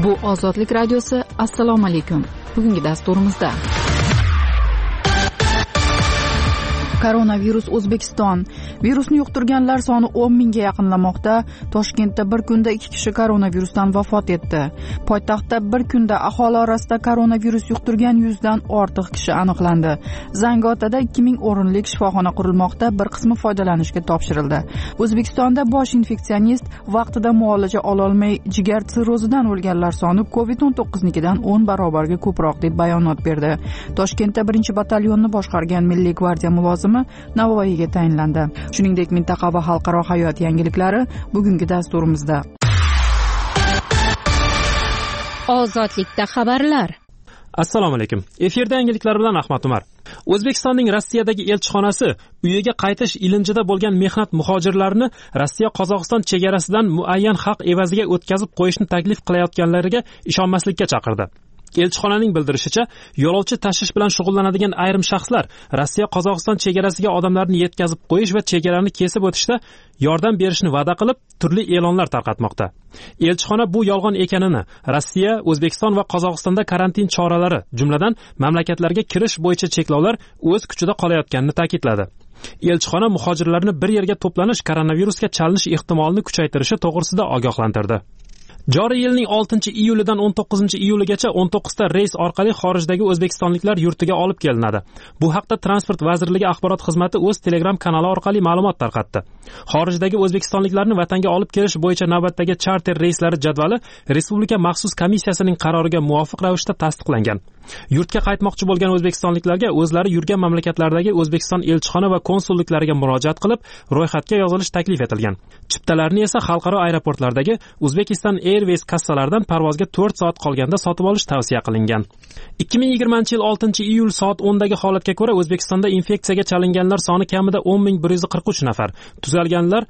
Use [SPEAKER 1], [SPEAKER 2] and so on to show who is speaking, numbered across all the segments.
[SPEAKER 1] Bu Ozodlik radiosi. Assalomu alaykum. Bugungi dasturimizda koronavirus O'zbekiston. Virusni yuqtirganlar soni 10 mingga yaqinlamoqda. Toshkentda bir kunda 2 kishi koronavirusdan vafot etdi. Poytaxtda bir kunda aholi orasida koronavirus yuqtirgan 100 dan ortiq kishi aniqlandi. Zangiotada 2000 o'rinlik shifoxona qurilmoqda, bir qismi foydalanishga topshirildi. O'zbekistonda bosh infeksionist vaqtida muolaja ola olmay jigar sirrozidan o'lganlar soni COVID-19nikidan 10 barobarga ko'proq deb bayonot berdi. Toshkentda 1-batalyonni boshqargan Milliy gvardiya mulozimi Navoiyga tayinlandi. Shuningdek, mintaqa va xalqaro hayot yangiliklari bugungi dasturimizda.
[SPEAKER 2] Ozodlikda xabarlar.
[SPEAKER 3] Assalomu alaykum. Efirda yangiliklar bilan Ahmad Umar. O'zbekistonning Rossiyadagi elchixonasi uyiga qaytish ilinjida bo'lgan mehnat muhojirlarini Rossiya-Qozog'iston chegarasidan muayyan haq evaziga o'tkazib qo'yishni taklif qilayotganlariga ishonmaslikka chaqirdi. Elchixonaning bildirishicha, yo'lovchi tashish bilan shug'ullanadigan ayrim shaxslar Rossiya-Qozog'iston chegarasiga odamlarni yetkazib qo'yish va chegarani kesib o'tishda yordam berishni va'da qilib, turli e'lonlar tarqatmoqda. Elchixona bu yolg'on ekanini, Rossiya, O'zbekiston va Qozog'istonda karantin choralari, jumladan mamlakatlarga kirish bo'yicha cheklovlar o'z kuchida qolayotganini ta'kidladi. Elchixona muhojirlarni bir yerga to'planish koronavirusga chalinish ehtimolini kuchaytirishi to'g'risida ogohlantirdi. Joriy yilning 6-iyulidan 19-iyuligacha 19 ta reys orqali xorijdagi o'zbekistonliklar yurtiga olib kelinadi. Bu haqda Transport vazirligi axborot xizmati o'z Telegram kanali orqali ma'lumot tarqatdi. Xorijdagi o'zbekistonliklarni vatanga olib kelish bo'yicha navbatdagi charter reyslari jadvali Respublika maxsus komissiyasining qaroriga muvofiq ravishda tasdiqlangan. Yurtga qaytmoqchi bo'lgan o'zbekistonliklarga o'zlari yurgan mamlakatlardagi O'zbekiston elchixona va konsulliklariga murojaat qilib, ro'yxatga yozilish taklif etilgan. Chiptalarni esa xalqaro aeroportlardagi Uzbekistan Airways kassalaridan parvozga 4 soat qolganda sotib olish tavsiya qilingan. 2020-yil 6-iyul soat 10dagi holatga ko'ra O'zbekistonda infeksiyaga chalinganlar soni kamida 10143 nafar, tuzalganlar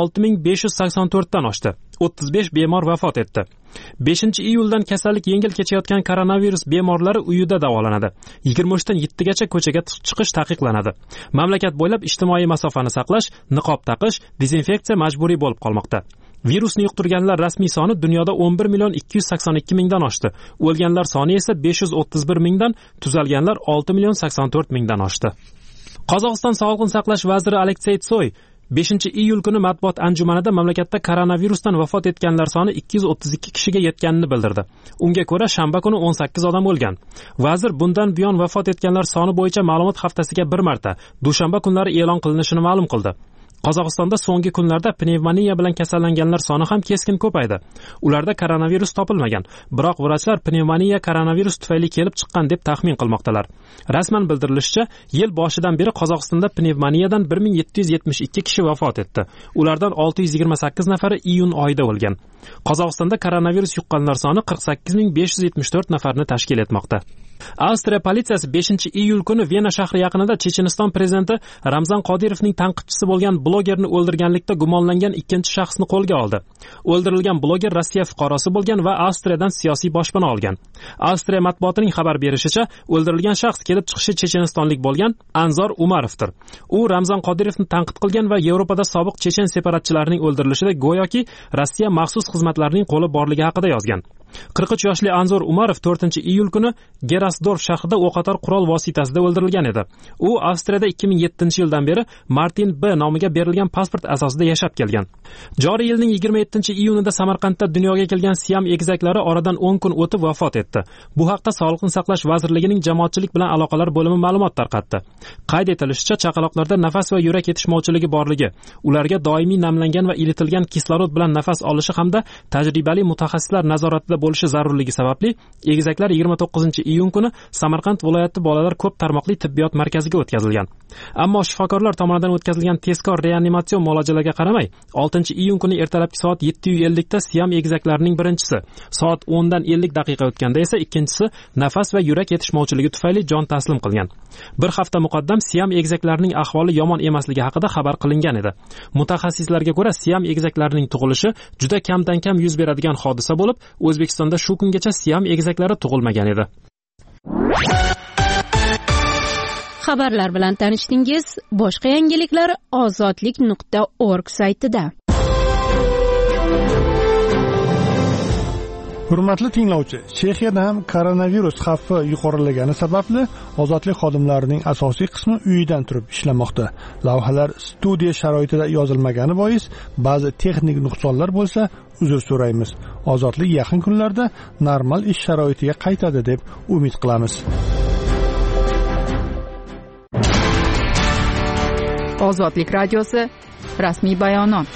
[SPEAKER 3] 6584 dan oshdi. 35 bemor vafot etdi. 5-iyuldan kasallik yengil kechayotgan koronavirus bemorlari uyida davolanadi. 23 dan 7 gacha ko'chaga chiqish taqiqlanadi. Mamlakat bo'ylab ijtimoiy masofani saqlash, niqob taqish, dezinfeksiya majburiy bo'lib qolmoqda. Virusni yuqtirganlar rasmiy soni dunyoda 11 282 mingdan oshdi. O'lganlar soni esa 531 mingdan, tuzalganlar 6 084 mingdan oshdi. Qozog'iston Sog'liqni saqlash vaziri Aleksey Tsoy 5-iyul kuni matbuot anjumanida mamlakatda koronavirusdan vafot etganlar soni 232 kishiga yetganini bildirdi. Unga ko'ra, shanba kuni 18 odam o'lgan. Vazir bundan buyon vafot etganlar soni bo'yicha ma'lumot haftasiga bir marta, dushanba kunlari e'lon qilinishini ma'lum qildi. Qozog'istonda so'nggi kunlarda pnevmoniya bilan kasallanganlar soni ham keskin ko'paydi. Ularda koronavirus topilmagan, biroq vrachlar pnevmoniya koronavirus tufayli kelib chiqqan deb taxmin qilmoqdalar. Rasman bildirilishicha, yil boshidan beri Qozog'istonda pnevmoniyadan 1772 kishi vafot etdi. Ulardan 628 nafari iyun oyida o'lgan. Qozog'istonda koronavirus yuqqanlar soni 48574 nafarni tashkil etmoqda. Avstriya politsiyasi 5-iyul kuni Vena shahri yaqinida Checheniston prezidenti Ramzan Qodirovning tanqidchisi bo'lgan blogerni o'ldirganlikda gumonlangan ikkinchi shaxsni qo'lga oldi. O'ldirilgan bloger Rossiya fuqarosi bo'lgan va Avstriyadan siyosiy boshpana olgan. Avstriya matbuotining xabar berishicha, o'ldirilgan shaxs kelib chiqishi chechenistonlik bo'lgan Anzor Umarovdir. U Ramzan Qodirovni tanqid qilgan va Yevropada sobiq chechen separatchilarining o'ldirilishida go'yoki Rossiya maxsus xizmatlarining qo'li borligi haqida yozgan. 43 yoshli Anzor Umarov 4-iyul kuni Gerasdorf shahrida o'qotar qurol vositasida o'ldirilgan edi. U Avstriyada 2007-yildan beri Martin B nomiga berilgan pasport asosida yashab kelgan. Joriy yilning 27-iyunida Samarqandda dunyoga kelgan Siam egizaklari oradan 10 kun o'tib vafot etdi. Bu haqda Sog'liqni saqlash vazirligining jamoatchilik bilan aloqalar bo'limi ma'lumot tarqatdi. Qayd etilishicha, chaqaloqlarda nafas va yurak yetishmovchiligi borligi, ularga doimiy namlangan va ilitilgan kislorod bilan nafas olishi hamda tajribali mutaxassislar nazoratida bo'lishi zarurligi sababli egizaklar 29-iyun kuni Samarqand viloyati bolalar ko'p tarmoqli tibbiyot markaziga o'tkazilgan. Ammo shifokorlar tomonidan o'tkazilgan tezkor reanimatsion muolajalarga qaramay, 6-iyun kuni ertalabki soat 7:50 da Siam egizaklarining birinchisi, soat 10 dan 50 daqiqa o'tganda esa ikkinchisi nafas va yurak yetishmovchiligi tufayli jon taslim qilgan. Bir hafta muqaddam Siam egizaklarining ahvoli yomon emasligi haqida xabar qilingan edi. Mutaxassislarga ko'ra, Siam egizaklarining tug'ilishi juda kamdan kam yuz beradigan hodisa bo'lib, O'zbekistonda shu kungacha Siam egizaklari tug'ilmagan edi.
[SPEAKER 2] Xabarlar bilan tanishdingiz. Boshqa yangiliklar ozodlik.org saytida.
[SPEAKER 4] Hurmatli tinglovchi, Chexiyada ham koronavirus xavfi yuqorilagani sababli ozodlik xodimlarining asosiy qismi uyidan turib ishlamoqda. Lavhalar studiya sharoitida yozilmagani bois ba'zi texnik nuqsonlar bo'lsa, uzr so'raymiz. Ozodlik yaqin kunlarda normal ish sharoitiga qaytadi deb umid qilamiz.
[SPEAKER 1] Ozodlik radiosi rasmiy bayonot.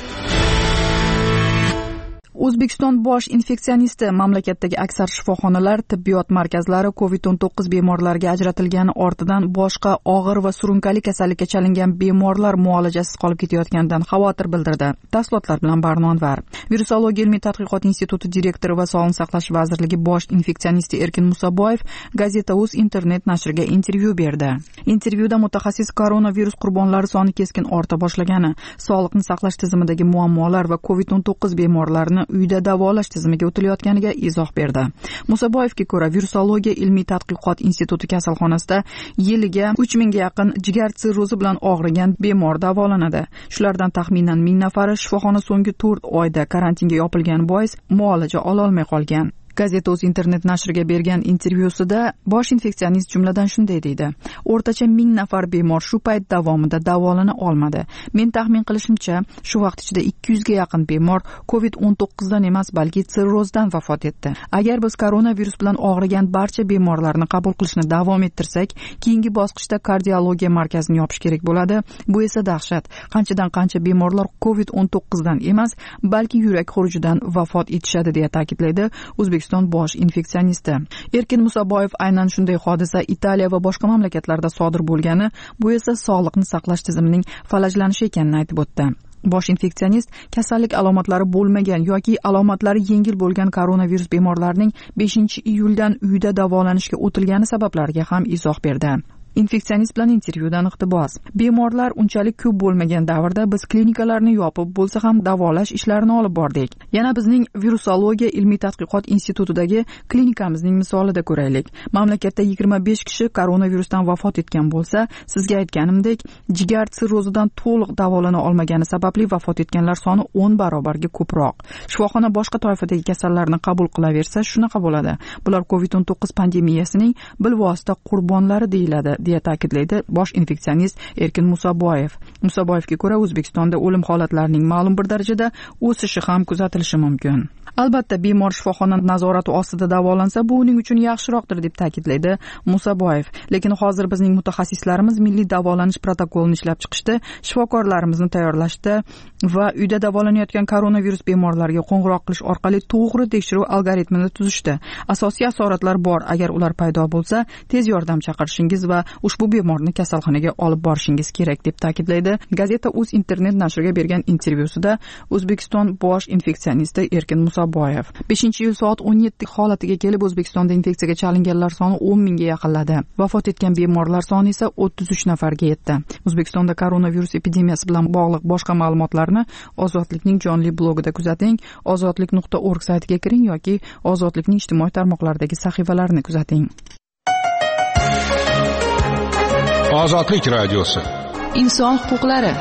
[SPEAKER 1] O'zbekiston bosh infeksionisti mamlakatdagi aksar shifoxonalar, tibbiyot markazlari COVID-19 bemorlarga ajratilgani ortidan boshqa og'ir va surunkali kasallikka chalingan bemorlar muolajasiz qolib ketayotganidan xavotir bildirdi. Tafsilotlar bilan Barno Anvar. Virusologiya ilmiy tadqiqot instituti direktori va Sog'liqni saqlash vazirligi bosh infeksionisti Erkin Musaboyev Gazeta.uz internet nashriga intervyu berdi. Intervyuda mutaxassis koronavirus qurbonlari soni keskin orta boshlagani, sog'liqni saqlash tizimidagi muammolar va COVID-19 bemorlarni uyda davolash tizimiga o'tilayotganiga izoh berdi. Musaboyevga ko'ra, virusologiya ilmiy tadqiqot instituti kasalxonasida yiliga 3000 ga yaqin jigar sirrozi bilan og'rigan bemor davolanadi. Shulardan taxminan 1000 nafari shifoxona so'nggi 4 oyda karantinga yopilgani bois muolaja ola olmay qolgan. Gazeta.uz internet nashriga bergan intervyusida bosh infeksionist jumladan shunday deydi: o'rtacha 1000 nafar bemor shu payt davomida davolana olmadi. Men taxmin qilishimcha, shu vaqt ichida 200 ga yaqin bemor COVID-19 dan emas, balki sirrozdan vafot etdi. Agar biz koronavirus bilan og'rigan barcha bemorlarni qabul qilishni davom ettirsak, keyingi bosqichda kardiologiya markazini yopish kerak bo'ladi. Bu esa dahshat. Qanchadan qancha bemorlar COVID-19 dan emas, balki yurak xurujidan vafot etishadi, deya ta'kidlaydi O'zbekiston bosh infeksionisti. Erkin Musaboyev aynan shunday hodisa Italiya va boshqa mamlakatlarda sodir bo'lgani, bu esa sog'liqni saqlash tizimining falajlanishi ekanini aytib o'tdi. Bosh infeksionist kasallik alomatlari bo'lmagan yoki alomatlari yengil bo'lgan koronavirus bemorlarining 5-iyuldan uyda davolanishga o'tilgani sabablariga ham izoh berdi. Infeksionist bilan intervyudan iqtibos. Bemorlar unchalik ko'p bo'lmagan davrda biz klinikalarni yopib, bo'lsa ham davolash ishlarini olib bordik. Yana bizning virusologiya ilmiy tadqiqot institutidagi klinikamizning misolida ko'raylik. Mamlakatda 25 kishi koronavirusdan vafot etgan bo'lsa, sizga aytganimdek, jigar sirrozidan to'liq davolana olmagani sababli vafot etganlar soni 10 barobarga ko'proq. Shifoxona boshqa toifadagi kasallarni qabul qilaversa, shunaqa bo'ladi. Bular COVID-19 pandemiyasining bilvosita qurbonlari deyiladi, deya ta'kidlaydi bosh infeksionist Erkin Musaboyev. Musaboyevga ko'ra, O'zbekistonda o'lim holatlarining ma'lum bir darajada o'sishi ham kuzatilishi mumkin. Albatta, bemor shifoxona nazorati ostida davolansa, bu uning uchun yaxshiroqdir, deb ta'kidlaydi Musaboyev. Lekin hozir bizning mutaxassislarimiz milliy davolanish protokolini ishlab chiqishda, shifokorlarimizni tayyorlashda va uyda davolanayotgan koronavirus bemorlariga qo'ng'iroq qilish orqali to'g'ri tekshiruv algoritmini tuzishdi. Asosiy asoratlar bor. Agar ular paydo bo'lsa, tez yordam chaqirishingiz va ushbu bemorni kasalxonaga olib borishingiz kerak, deb ta'kidlaydi Gazeta.uz internet nashriga bergan intervyusida O'zbekiston bosh infeksionisti Erkin Musaboyev. 5-iyul soat 17 holatiga kelib, O'zbekistonda infeksiyaga chalinganlar soni 10 mingga yaqinladi. Vafot etgan bemorlar soni esa 33 nafarga yetdi. O'zbekistonda koronavirus epidemiyasi bilan bog'liq boshqa ma'lumotlarni Ozodlikning jonli blogida kuzating, ozodlik.org saytiga kiring yoki Ozodlikning ijtimoiy tarmoqlaridagi sahifalarini kuzating.
[SPEAKER 5] Ozodlik radiosi.
[SPEAKER 1] Inson huquqlari.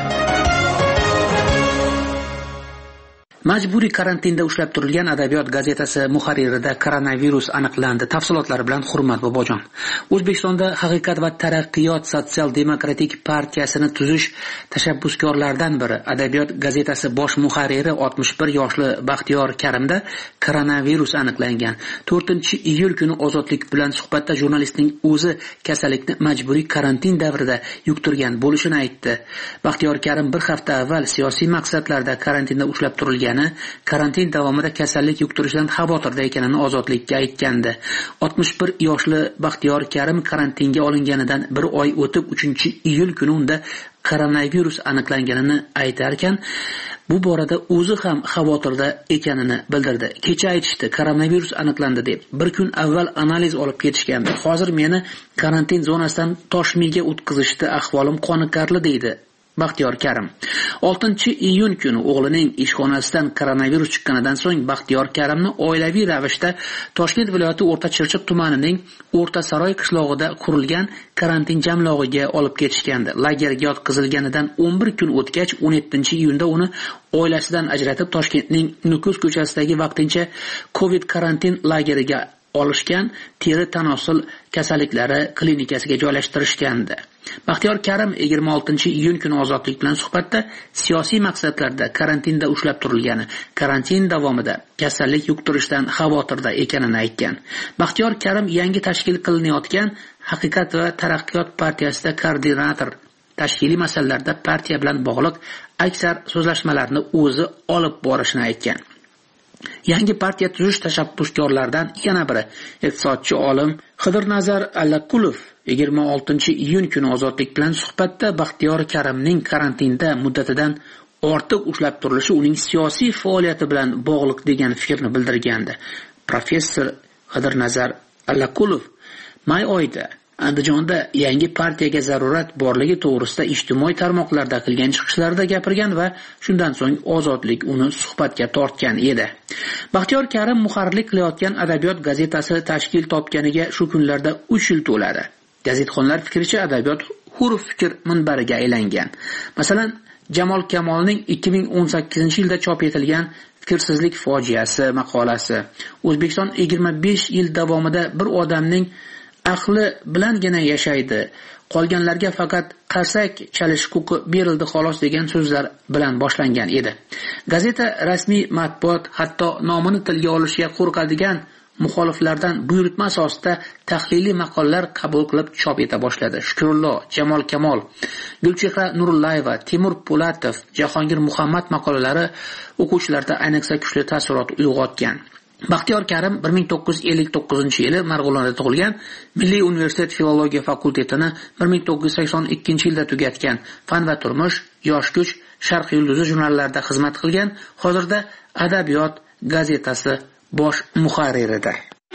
[SPEAKER 6] Majburiy karantinda ushlab turilgan Adabiyot gazetasi muharririda koronavirus aniqlandi. Tafsilotlar bilan Hurmat Bobojon. O'zbekistonda Haqiqat va taraqqiyot sotsial-demokratik partiyasini tuzish tashabbuskorlaridan biri Adabiyot gazetasi bosh muharriri 61 yoshli Baxtiyor Karimda koronavirus aniqlangan. 4-iyul kuni Ozodlik bilan suhbatda jurnalistning o'zi kasallikni majburiy karantin davrida yuqtirgan bo'lishini aytdi. Baxtiyor Karim bir hafta avval siyosiy maqsadlarda karantinda ushlab turilgan, karantin davomida kasallik yuqtirishdan xavotirda ekanini Ozodlikka aytgandi. 61 yoshli Baxtiyor Karim karantinga olinganidan 1 oy o'tib 3-iyul kuni unda koronavirus aniqlanganini aytarkan, bu borada o'zi ham xavotirda ekanini bildirdi. Kecha aytishdi, koronavirus aniqlandi deb. Bir kun avval analiz olib ketishgandi. Hozir meni karantin zonasidan Toshmiga o'tkazishdi, ahvolim qoniqarli deydi Baxtiyor Karim. 6-iyun kuni o'g'lining ishxonasidan koronavirus chiqqanidan so'ng Baxtiyor Karimni oilaviy ravishda Toshkent viloyati O'rta Chirchiq tumanining O'rtasaroy qishlog'ida qurilgan karantin jamlog'iga olib ketishgandi. Lagerga yotqizilganidan 11 kun o'tgach 17-iyunda uni oilasidan ajratib Toshkentning Nukus ko'chasidagi vaqtincha Covid karantin lageriga olishgan, teri tanosul kasalliklari klinikasiga joylashtirishgandi. Baxtiyor Karim 26-iyun kuni Ozodlik bilan suhbatda siyosiy maqsadlarda karantinda ushlab turilgani, karantin davomida kasallik yuqtirishdan xavotirda ekanini aytgan. Baxtiyor Karim yangi tashkil qilinayotgan Haqiqat va taraqqiyot partiyasida koordinator, tashkiliy masalalarda partiya bilan bog'liq aksar so'zlashmalarni o'zi olib borishini aytgan. Yangi partiya tuzish tashabbuskorlaridan yana biri iqtisodchi olim Xidirnazar Allakulov 26-iyun kuni Ozodlik bilan suhbatda Baxtiyor Karimning karantinda muddatidan ortiq ushlab turilishi uning siyosiy faoliyati bilan bog'liq degan fikrni bildirgandi. Professor Xidirnazar Allakulov may oyida Andijonda yangi partiyaga zarurat borligi to'g'risida ijtimoiy tarmoqlarda qilgan chiqishlarida gapirgan va shundan so'ng Ozodlik uni suhbatga tortgan edi. Baxtiyor Karim muharrirlik qilayotgan Adabiyot gazetasi tashkil topganiga shu kunlarda 3 yil to'ladi. Gazetxonlar fikricha adabiyot hur fikr minbariga aylangan. Masalan, Jamol Kamolning 2018-yilda chop etilgan Fikrsizlik fojiasi maqolasi O'zbekiston 25 yil davomida bir odamning aqli bilangina yashaydi, qolganlarga faqat qarsak chalish huquqi berildi xolos degan so'zlar bilan boshlangan edi. Gazeta rasmiy matbuot hatto nomini tilga olishga qo'rqadigan muxoliflardan buyurtma asosida tahliliy maqolalar qabul qilib chop eta boshladi. Shukrullo, Jamol Kamol, Gulchehra Nurullayeva, Timur Po'latov, Jahongir Muhammad maqolalari o'quvchilarda ayniqsa kuchli taassurot uyg'otgan. Baxtiyor Karim 1959-yili Marg'ilonda tug'ilgan, Milliy universitet filologiya fakultetini 1982-yilda tugatgan, Fan va turmush, Yosh kuch, Sharq yulduzi jurnallarida xizmat qilgan, hozirda Adabiyot gazetasi bosh muharriridir.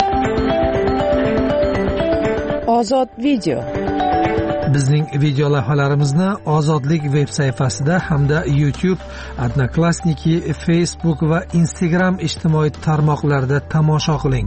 [SPEAKER 7] Ozod video.
[SPEAKER 8] Bizning video lavhalarimizni Ozodlik veb sayfasida hamda YouTube, Odnoklassniki, Facebook va Instagram ijtimoiy tarmoqlarida tomosha qiling.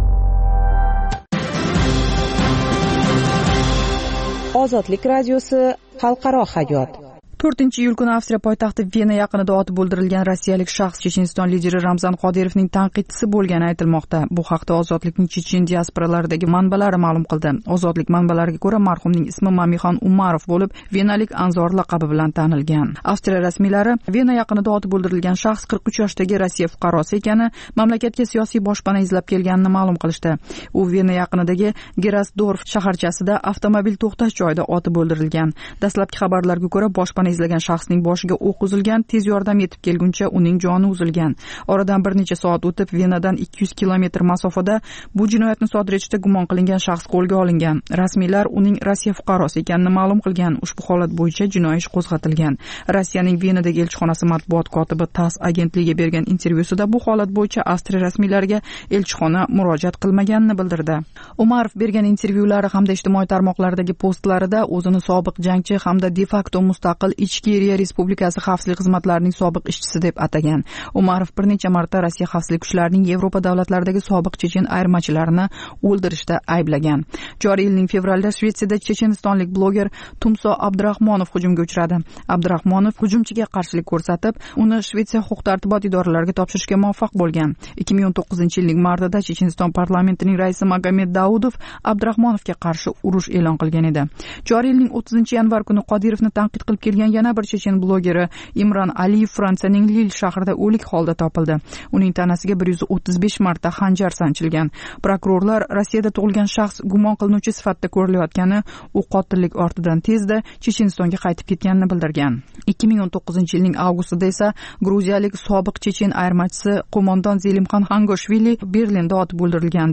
[SPEAKER 7] Ozodlik radiosi xalqaro hayot.
[SPEAKER 1] 4-iyul kuni Avstriya poytaxti Vena yaqinida otib o'ldirilgan rossiyalik shaxs Checheniston lideri Ramzan Qodirovning tanqidchisi bo'lgani aytilmoqda. Bu haqda Ozodlikning Chechen diasporalaridagi manbalari ma'lum qildi. Ozodlik manbalariga ko'ra, marhumning ismi Mamixon Umarov bo'lib, Venalik Anzor laqabi bilan tanilgan. Avstriya rasmiylari Vena yaqinida otib o'ldirilgan shaxs 43 yoshdagi Rossiya fuqarosi ekani, mamlakatga siyosiy boshpana izlab kelganini ma'lum qilishdi. U Vena yaqinidagi Gerasdorf shaharchasida avtomobil to'xtash joyida otib o'ldirilgan. Dastlabki xabarlarga ko'ra, boshpana izlagan shaxsning boshiga o'q uzilgan, tez yordam yetib kelguncha uning joni uzilgan. Oradan bir necha soat o'tib Venadan 200 kilometr masofada bu jinoyatni sodir etishda gumon qilingan shaxs qo'lga olingan. Rasmiylar uning Rossiya fuqarosi ekanini ma'lum qilgan. Ushbu holat bo'yicha jinoiy ish qo'zg'atilgan. Rossiyaning Venadagi elchixonasi matbuot kotibi TASS agentligiga bergan intervyusida bu holat bo'yicha Avstriya rasmiylariga elchixona murojaat qilmaganini bildirdi. Umarov bergan intervyulari hamda ijtimoiy tarmoqlardagi postlarida o'zini sobiq jangchi hamda de facto mustaqil Ichkeriya Respublikasi xavfsizlik xizmatlarining sobiq ishchisi deb atagan. Umarov bir necha marta Rossiya xavfsizlik kuchlarining Yevropa davlatlaridagi sobiq chechen ayirmachilarini o'ldirishda ayblagan. Joriy yilning fevralida Shvetsiyada chechenistonlik bloger Tumso Abdurahmonov hujumga uchradi. Abdurahmonov hujumchiga qarshilik ko'rsatib, uni Shvetsiya huquq-tartibot idoralariga topshirishga muvaffaq bo'lgan. 2019-yilning martida Checheniston parlamentining raisi Magomed Daudov Abdurahmonovga qarshi urush e'lon qilgan edi. Joriy yilning 30-yanvar kuni Qodirovni tanqid qilib kelgan yana bir chechen blogeri Imron Aliyev Fransiyaning Lil shahrida o'lik holda topildi. Uning tanasiga 135 marta xanjar sanchilgan. Prokurorlar Rossiyada tug'ilgan shaxs gumon qilinuvchi sifatida ko'rilayotgani, u qotillik ortidan tezda Chechenistonga qaytib ketganini bildirgan. 2019-yilning avgustida esa gruziyalik sobiq chechen ayirmachisi qo'mondon Zelimxon Hangoshvili Berlinda otib o'ldirilgandi.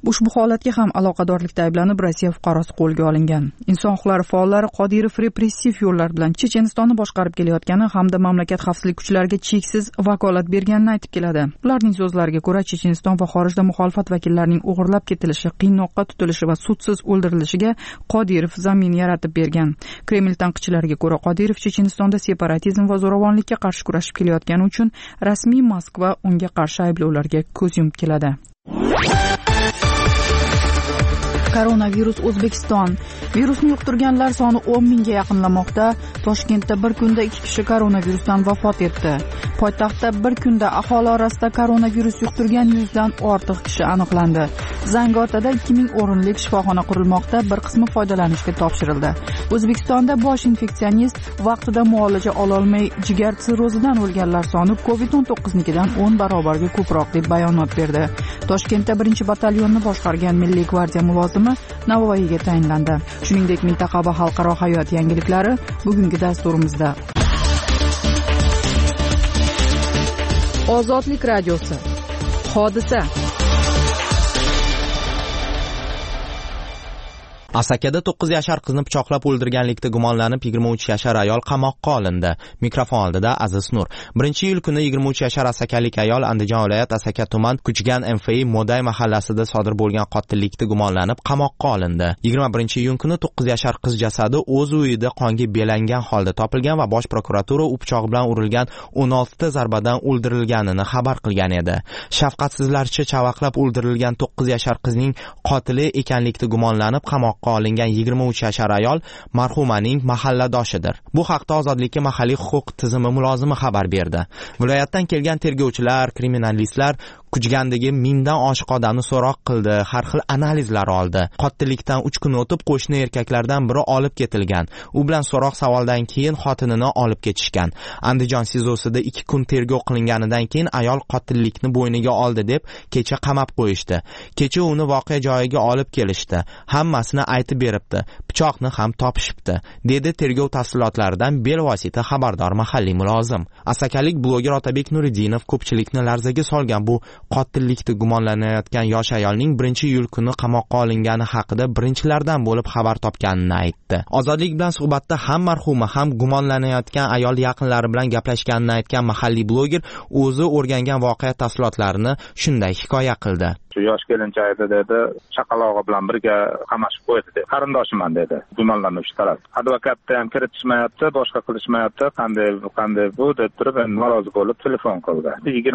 [SPEAKER 1] Ushbu holatga ham aloqadorlikda ayblanib Rossiya fuqarosi qo'lga olingan. Inson huquqlari faollari Qodirov repressiv yo'llar bilan Chechenistonni boshqarib kelayotgani hamda mamlakat xavfsizlik kuchlariga cheksiz vakolat berganini aytib keladi. Ularning so'zlariga ko'ra, Checheniston va xorijda muxolifat vakillarining o'g'irlab ketilishi, qiynoqqa tutilishi va sudsiz o'ldirilishiga Qodirov zamin yaratib bergan. Kreml tanqidchilariga ko'ra, Qodirov Chechenistonda separatizm va zo'ravonlikka qarshi kurashib kelayotgani uchun rasmiy Moskva unga qarshi ayblovlarga ko'z yumib keladi. Koronavirus O'zbekiston. Virusni yuqtirganlar soni 10 mingga yaqinlamoqda. Toshkentda bir kunda 2 kishi koronavirusdan vafot etdi. Poytaxtda bir kunda aholi orasida koronavirus yuqtirgan 100 dan ortiq kishi aniqlandi. Zangiotada 2000 o'rinlik shifoxona qurilmoqda, bir qismi foydalanishga topshirildi. O'zbekistonda bosh infeksionist vaqtida muolaja ola olmay jigar sirrozidan o'lganlar soni COVID-19nikidan 10 barobarga ko'proq deb bayonot berdi. Toshkentda 1-batalyonni boshqargan Milliy gvardiya mulozimi Navoiyga tayinlandi. Shuningdek, mintaqa va xalqaro hayot yangiliklari bugungi dasturimizda. Ozodlik radiosi. Hodisa.
[SPEAKER 9] Asakada 9 yashar qizni pichoqlab o'ldirganlikda gumonlanib 23 yashar ayol qamoqqa olindi. Mikrofon oldida Aziz Nur. 1-iyul kuni 23 yashar asakalik ayol Andijon viloyat Asaka tuman Kuchgan MFI Moday mahallasida sodir bo'lgan qotillikda gumonlanib qamoqqa olindi. 21-iyun kuni 9 yashar qiz jasadi o'z uyida qonga belangan holda topilgan va bosh prokuratura u pichoq bilan urilgan 16 ta zarbadan o'ldirilganini xabar qilgan edi. Shafqatsizlarcha chavaqlab o'ldirilgan 9 yashar qizning qotili ekanlikda gumonlanib qamoqqa olingan 23 yashar ayol marhumaning mahalladoshidir. Bu haqda Ozodlikka mahalliy huquq tizimi mulozimi xabar berdi. Viloyatdan kelgan tergovchilar, kriminalistlar Kuchgandagi 1000 dan oshiq odamni so'roq qildi, har xil analizlar oldi. Qotillikdan 3 kun o'tib qo'shni erkaklardan biri olib ketilgan. U bilan so'roq savoldan keyin xotinini olib ketishgan. Andijon SIZOsida 2 kun tergov qilinganidan keyin ayol qotillikni bo'yniga oldi deb kecha qamab qo'yishdi. Kecha uni voqea joyiga olib kelishdi. Hammasini aytib beribdi. Pichoqni ham topishibdi, dedi tergov tafsilotlaridan bevosita xabardor mahalliy mulozim. Asakalik bloger Otabek Nuriddinov ko'pchilikni larzaga solgan bu qotillikda gumonlanayotgan yosh ayolning 1-iyul kuni qamoqqa olingani haqida birinchilardan bo'lib xabar topganini aytdi. Ozodlik bilan suhbatda ham marhuma ham gumonlanayotgan ayol yaqinlari bilan gaplashganini aytgan mahalliy bloger o'zi o'rgangan voqea tafsilotlarini shunday hikoya qildi.
[SPEAKER 10] Shu yosh kelinchak edi dedi, chaqalog'i bilan birga qamashib qo'ydi dedi. Qarindoshiman dedi. Gumonlanuvchi taraf. Advokatni ham kiritishmayapti, boshqa qilishmayapti. Qanday bu deb turib norozi bo'lib telefon qildi.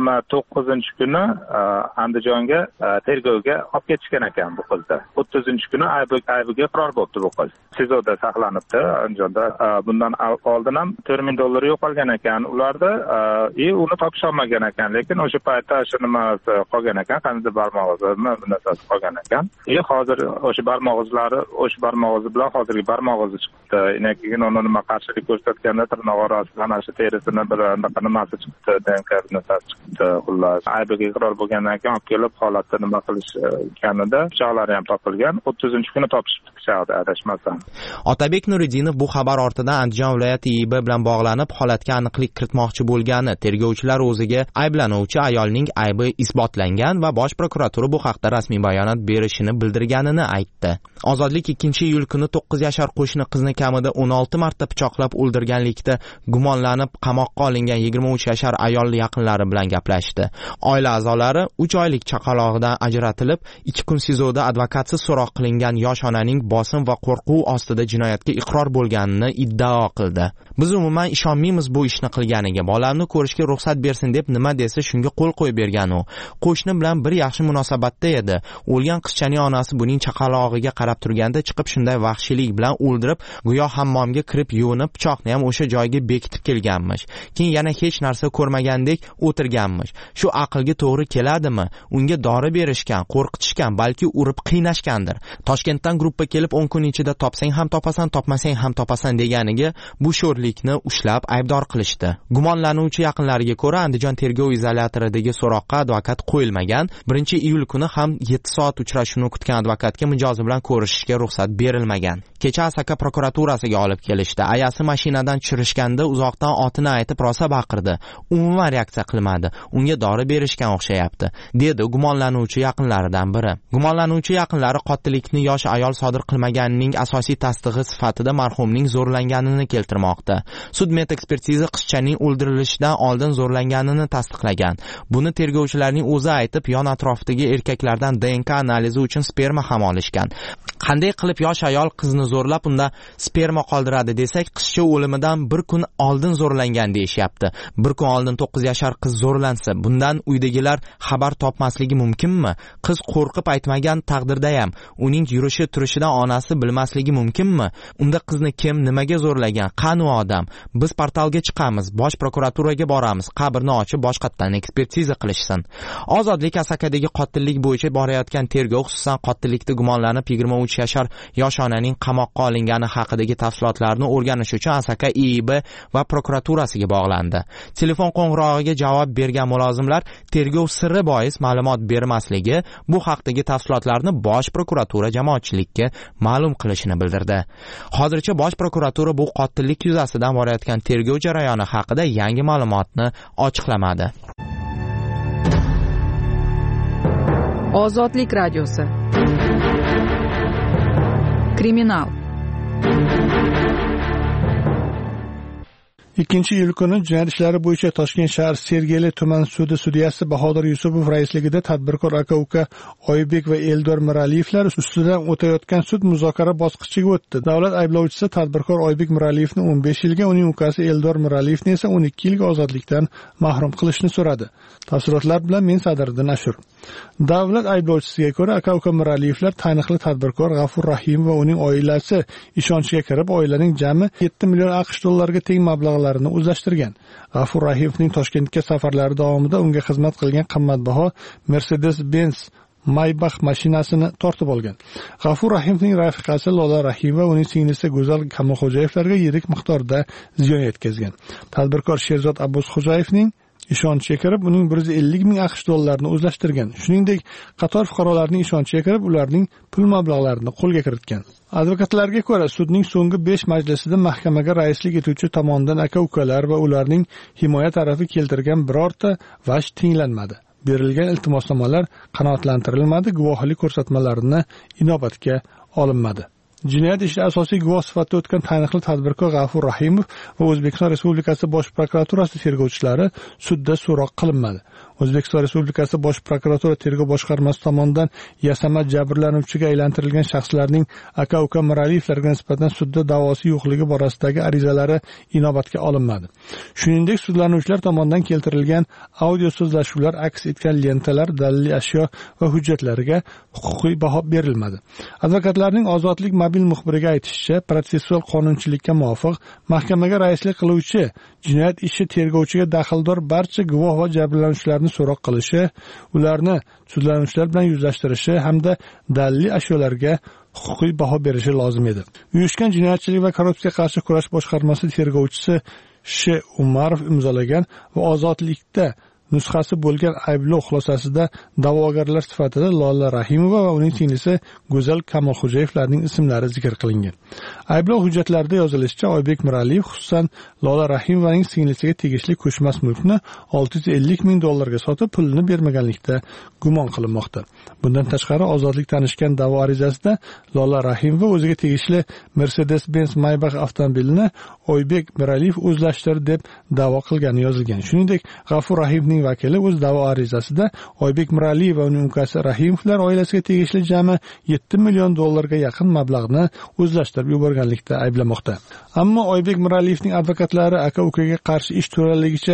[SPEAKER 10] 29-kuni Andijonga tergovga olib ketishgan ekan bu qizni. 30-kuni aybiga iqror bo'libdi bu qiz. SIZOda saqlanibdi Andijonda. Bundan oldin ham $4,000 yo'qolgan ekan ularda. Uni topisha olmagan ekan, lekin o'sha paytda shu nimasi qolgan ekan, qanday barmoq narsasi qolgan ekan. Hozir o'sha barmog'izi bilan hozirgi barmog'izi chiqibdi. Keyin uni nima qarshilik ko'rsatganda tirnoq orasidan ana shu terisini bir anaqa nimasi chiqibdi, DNK narsasi chiqibdi. Xullas, aybiga iqror bo'lgandan keyin olib kelib holatda nima qilishganida pichoqlari ham topilgan. 30-kuni topishibdi pichoqni adashmasam.
[SPEAKER 9] Otabek Nuriddinov bu xabar ortidan Andijon viloyati IIB bilan bog'lanib holatga aniqlik kiritmoqchi bo'lgani, tergovchilar o'ziga ayblanuvchi ayolning aybi isbotlangan va bosh prokuratura bu haqda rasmiy bayonot berishini bildirganini aytdi. Ozodlik 2-iyul kuni 9 yashar qo'shni qizni kamida 16 marta pichoqlab o'ldirganlikda gumonlanib qamoqqa olingan 23 yashar ayol yaqinlari bilan gaplashdi. Oila a'zolari 3 oylik chaqalog'idan ajratilib, 2 kun SIZOda advokatsiz so'roq qilingan yosh onaning bosim va qo'rquv ostida jinoyatga iqror bo'lganini iddao qildi. Biz umuman ishonmaymiz bu ishni qilganiga. Bolamni ko'rishga ruxsat bersin deb nima desa shunga qo'l qo'yib bergan u. Qo'shni bilan bir yaxshi munosabatda edi. O'lgan qizchaning onasi buning chaqalog'iga qarab turganda chiqib shunday vahshiylik bilan o'ldirib, go'yo hammomga kirib yuvinib, pichoqni ham o'sha joyga bekitib kelganmish. Keyin yana hech narsa ko'rmagandek o'tirganmish. Shu aqlga to'g'ri keladimi? Unga dori berishgan, qo'rqitishgan, balki urib qiynashgandir. Toshkentdan gruppa kelib 10 kun ichida topsang ham topasan, topmasang ham topasan deganiga bu sho'rlikni ushlab aybdor qilishdi. Gumonlanuvchi yaqinlariga ko'ra, Andijon tergov izolyatoridagi so'roqqa advokat qo'yilmagan. 1-iyul kuni ham 7 soat uchrashuvni kutgan advokatga mijozi bilan ko'rishishga ruxsat berilmagan. Kecha Asaka prokuraturasiga olib kelishdi. Ayasi mashinadan tushirishganda uzoqdan otini aytib rosa baqirdi. Umuman reaksiya qilmadi. Unga dori berishgan o'xshayapti, dedi gumonlanuvchi yaqinlaridan biri. Gumonlanuvchi yaqinlari qotillikni yosh ayol sodir qilmaganining asosiy tasdig'i sifatida marhumning zo'rlanganini keltirmoqda. Sud-med ekspertiza qizchaning o'ldirilishidan oldin zo'rlanganini tasdiqlagan. Buni tergovchilarning o'zi aytib, yon atrofdagi erkaklardan DNK analizi uchun sperma ham olishgan. Qanday qilib yosh ayol qizni zo'rlab unda sperma qoldiradi desak, qizcha o'limidan 1 kun oldin zo'rlangan deyishyapti. 1 kun oldin 9 yashar qiz zo'rlansa, bundan uydagilar xabar topmasligi mumkinmi? Qiz qo'rqib aytmagan taqdirda ham uning yurishi turishidan onasi bilmasligi mumkinmi? Unda qizni kim, nimaga zo'rlagan? Qani u odam? Biz portalga chiqamiz, bosh prokuraturaga boramiz, qabrni ochib boshqatdan ekspertiza qilishsin. Ozodlik Asakadagi qotillik bo'yicha borayotgan tergov, xususan qotillikda gumonlanib 23 yashar yosh onaning qamoqqa olingani haqidagi tafsilotlarni o'rganish uchun Asaka IIB va prokuraturasiga bog'landi. Telefon qo'ng'irog'iga javob bergan mulozimlar tergov sirri bois ma'lumot bermasligi, bu haqdagi tafsilotlarni bosh prokuratura jamoatchilikka ma'lum qilishini bildirdi. Hozircha bosh prokuratura bu qotillik yuzasidan borayotgan tergov jarayoni haqida yangi ma'lumotni ochiqlamadi.
[SPEAKER 1] Ozodlik radiosi. Kriminal.
[SPEAKER 4] 2-iyul kuni jinoyat ishlari bo'yicha Toshkent shahar Sergeli tuman sudi sudyasi Bahodir Yusupov raisligida tadbirkor aka-uka Oybek va Eldor Miraliyevlar ustidan o'tayotgan sud muzokara bosqichiga o'tdi. Davlat ayblovchisi tadbirkor Oybek Miraliyevni 15 yilga, uning ukasi Eldor Miraliyevni esa 12 yilga ozodlikdan mahrum qilishni so'radi. Tafsilotlar bilan men Sadriddin Ashur. Davlat ayblovchisiga ko'ra, aka-uka Miraliyevlar taniqli tadbirkor G'afur Rahim va uning oilasi ishonchiga kirib, oilaning jami 7 million AQSh dollariga teng mablag'larini o'zlashtirgan. G'afur Rahimovning Toshkentga safarlari davomida unga xizmat qilgan qimmatbaho Mercedes-Benz Maybach mashinasini tortib olgan. G'afur Rahimovning rafiqasi Lola Rahimova va uning singlisi Go'zal Kamolxo'jayevlarga yirik miqdorda ziyon yetkazgan. Tadbirkor Sherzod Abbosxo'jayevning ishonchiga kirib, uning 150 ming AQSh dollarini o'zlashtirgan. Shuningdek, qator fuqarolarning ishonchiga kirib, ularning pul mablag'larini qo'lga kiritgan. Advokatlarga ko'ra, sudning so'nggi 5 majlisida mahkamaga raislik etuvchi tomonidan aka-ukalar va ularning himoya tarafi keltirgan birorta vaj tinglanmadi. Berilgan iltimosnomalar qanoatlantirilmadi, guvohlik ko'rsatmalarini inobatga olinmadi. Jinoyat ishi asosiy guvoh sifatida o'tgan taniqli tadbirkor G'afur Rahimov va O'zbekiston Respublikasi Bosh prokuraturasi tergovchilari sudda so'roq qilinmadi. O'zbekiston Respublikasi Bosh prokuratura tergov boshqarmasi tomonidan yasama jabrlanuvchiga aylantirilgan shaxslarning aka-uka Miraliyevlarga nisbatan sudda da'vosi yo'qligi borasidagi arizalari inobatga olinmadi. Shuningdek, sudlanuvchilar tomonidan keltirilgan audio so'zlashuvlar aks etgan lentalar, daliliy ashyo va hujjatlariga huquqiy baho berilmadi. Advokatlarning Ozodlik mobil muxbiriga aytishicha, protsessual qonunchilikka muvofiq mahkamaga raislik qiluvchi jinoyat ishi tergovchiga daxldor barcha guvoh va jabrlanuvchilarni so'roq qilishi, ularni sudlanuvchilar bilan yuzlashtirishi hamda daliliy ashyolarga huquqiy baho berishi lozim edi. Uyushgan jinoyatchilik va korrupsiyaga qarshi kurash boshqarmasi tergovchisi Sh. Umarov imzolagan va ozodlikda nusxasi bo'lgan ayblov xulosasida da'vogarlar sifatida Lola Rahimova va uning singlisi Go'zal Kamolxo'jayevlarning ismlari zikr qilingan. Ayblov hujjatlarida yozilishicha, Oybek Miraliyev xususan Lola Rahimovaning singlisiga tegishli ko'chmas mulkni 650 ming dollarga sotib, pulini bermaganlikda gumon qilinmoqda. Bundan tashqari, Ozodlik tanishgan da'vo arizasida Lola Rahimova o'ziga tegishli Mercedes-Benz Maybach avtomobilini Oybek Miraliyev o'zlashtirdi deb da'vo qilgani yozilgan. Shuningdek, G'afur Rahimning vakili o'z da'vo arizasida Oybek Miraliyev va uning ukasi Rahimovlar oilasiga tegishli jami 7 million dollarga yaqin mablag'ni o'zlashtirib yuborganlikda ayblamoqda. Ammo Oybek Miraliyevning advokatlari aka-ukaga qarshi ish to'laligicha